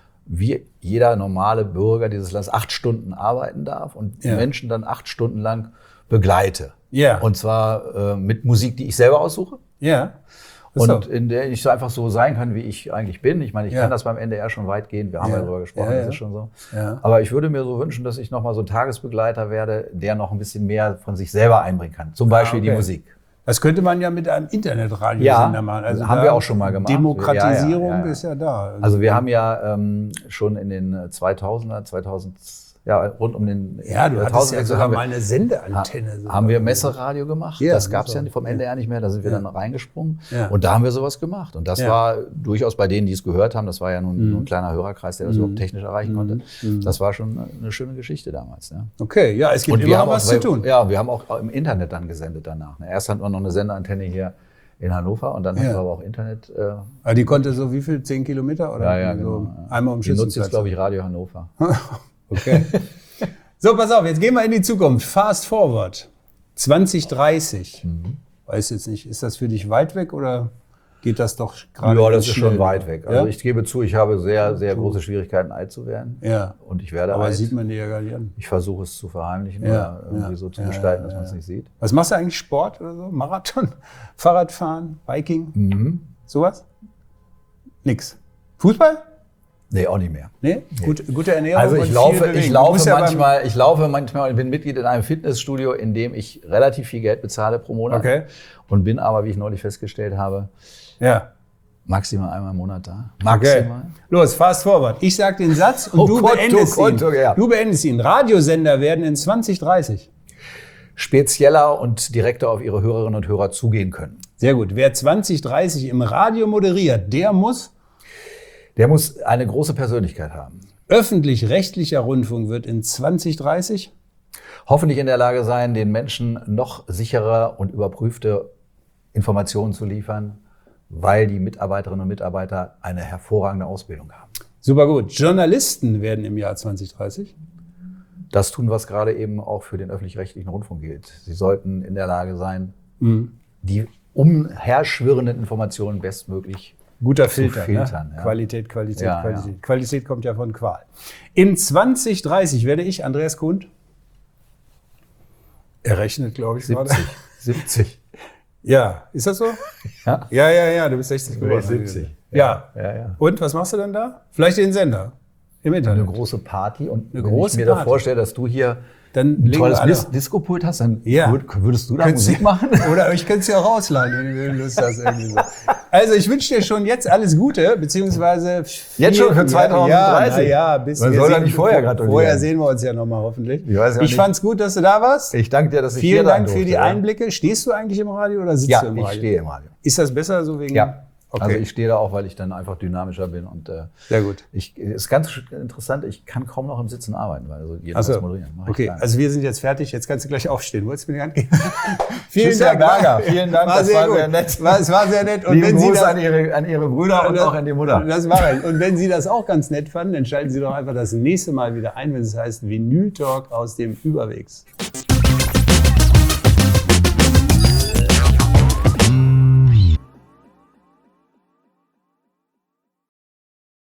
wie jeder normale Bürger dieses Landes acht Stunden arbeiten darf und die Ja. Menschen dann acht Stunden lang begleite. Ja. Und zwar äh, mit Musik, die ich selber aussuche. Ja. Ist Und so. in der ich so einfach so sein kann, wie ich eigentlich bin. Ich meine, ich Ja. kann das beim N D R schon weit gehen. Wir haben Ja. ja darüber gesprochen, Ja, ja. das ist schon so. Ja. Aber ich würde mir so wünschen, dass ich noch mal so ein Tagesbegleiter werde, der noch ein bisschen mehr von sich selber einbringen kann. Zum Beispiel Ah, okay. die Musik. Das könnte man ja mit einem Internetradiosender Ja, machen. Also haben da wir auch schon mal gemacht. Demokratisierung Ja, ja, ja, ja. ist ja da. Also wir haben ja ähm, schon in den zweitausender, zweitausend, ja rund um den ja, du hattest ja sogar haben wir, mal eine Sendeantenne. ha, haben wir Messeradio gemacht. Ja, das gab es so. ja vom N D R nicht mehr. Da sind wir Ja. dann reingesprungen. Ja. Und da haben wir sowas gemacht. Und das Ja. war durchaus bei denen, die es gehört haben. Das war ja nun Mhm. nur ein kleiner Hörerkreis, der das Mhm. überhaupt technisch erreichen Mhm. konnte. Mhm. Das war schon eine schöne Geschichte damals. Ja. Okay, ja, es gibt Und immer wir noch haben was auch, zu tun. Ja, wir haben auch im Internet dann gesendet danach. Erst hatten wir noch eine Sendeantenne hier in Hannover und dann Ja. hatten wir aber auch Internet. Äh, Aber die konnte so wie viel? Zehn Kilometer? Oder ja, ja, so genau. Ja. Einmal um Die nutzt Schützenplatz. jetzt, glaube ich, Radio Hannover. Okay. So, pass auf, jetzt gehen wir in die Zukunft. Fast forward. zwanzig dreißig. Mhm. Weiß jetzt nicht, ist das für dich weit weg oder geht das doch gerade? Ja, ganz das ist schnell? schon weit weg. Also Ja? ich gebe zu, ich habe sehr, sehr große Schwierigkeiten, alt zu werden. Ja. Und ich werde Aber alt. sieht man dir ja gar nicht an. Ich versuche es zu verheimlichen Ja, oder irgendwie ja, so zu ja, gestalten, ja, dass man es ja. nicht sieht. Was machst du eigentlich? Sport oder so? Marathon? Fahrradfahren? Biking? Mhm. Sowas? Nix. Fußball? Nee, auch nicht mehr. Nee? Gut, gute Ernährung. Also und ich viel laufe, Bewegung. ich Du laufe musst ja beim- manchmal, ich laufe manchmal und bin Mitglied in einem Fitnessstudio, in dem ich relativ viel Geld bezahle pro Monat. Okay. Und bin aber, wie ich neulich festgestellt habe, Ja. maximal einmal im Monat da. Okay. Maximal. Los, fast forward. Ich sag den Satz und Oh du, Gott, beendest oh Gott, ihn. oh ja. Du beendest ihn. Radiosender werden in zwanzig dreißig. Spezieller und direkter auf ihre Hörerinnen und Hörer zugehen können. Sehr gut. Wer zwanzig dreißig im Radio moderiert, der muss Der muss eine große Persönlichkeit haben. öffentlich-rechtlicher Rundfunk wird in zwanzig dreißig Hoffentlich in der Lage sein, den Menschen noch sichere und überprüfte Informationen zu liefern, weil die Mitarbeiterinnen und Mitarbeiter eine hervorragende Ausbildung haben. super gut. Journalisten werden im Jahr zwanzig dreißig. Das tun, was gerade eben auch für den öffentlich-rechtlichen Rundfunk gilt. Sie sollten in der Lage sein, Mhm. die umherschwirrenden Informationen bestmöglich Guter zu Filter. filtern. Ne? Ja. Qualität, Qualität, Ja, Qualität. ja. Qualität kommt ja von Qual. In zwanzig dreißig werde ich, Andreas Kuhn, er rechnet, glaube ich, gerade. siebzig. siebzig. Ja, ist das so? Ja. Ja, ja, ja, du bist sechzig bin geworden. siebzig. Ja. Ja, ja. Und was machst du dann da? Vielleicht den Sender im Eine Internet. große Party und Eine wenn große ich mir da Party. vorstelle, dass du hier Dann ein legen tolles wir alle- Dis- Disco-Pult hast, dann Ja. würd, würdest du da Könntest Musik du- machen? Oder ich könnte es ja auch ausleihen, wenn du Lust hast. Irgendwie so. Also ich wünsche dir schon jetzt alles Gute, beziehungsweise Jetzt schon für zwanzig dreißig? Ja, ja, bis Man wir soll sehen- doch nicht vorher gratulieren. Vorher sehen wir uns ja nochmal hoffentlich. Ich weiß ja ich nicht. fand's gut, dass du da warst. Ich danke dir, dass ich Vielen hier sein Dank für durfte, die ja. Einblicke. Stehst du eigentlich im Radio oder sitzt Ja, du im ich Radio? stehe im Radio. Ist das besser so wegen? Ja, Okay. also ich stehe da auch, weil ich dann einfach dynamischer bin und äh, Sehr gut. ich ist ganz interessant. Ich kann kaum noch im Sitzen arbeiten, weil also jeden Ach so. was moderieren. Mach ich Okay, gar nicht. also wir sind jetzt fertig. Jetzt kannst du gleich aufstehen. Wolltest du mir die Hand geben? Vielen Tschüss, Herr Dank. Berger. Vielen Dank, War das sehr war gut. sehr nett. War, es war sehr nett. Und Liebe wenn Sie Grüße das, an ihre, an ihre Brüder und auch an die Mutter. Das mache ich. Und wenn Sie das auch ganz nett fanden, dann schalten Sie doch einfach das nächste Mal wieder ein, wenn es heißt Vinyl Talk aus dem Überwegs.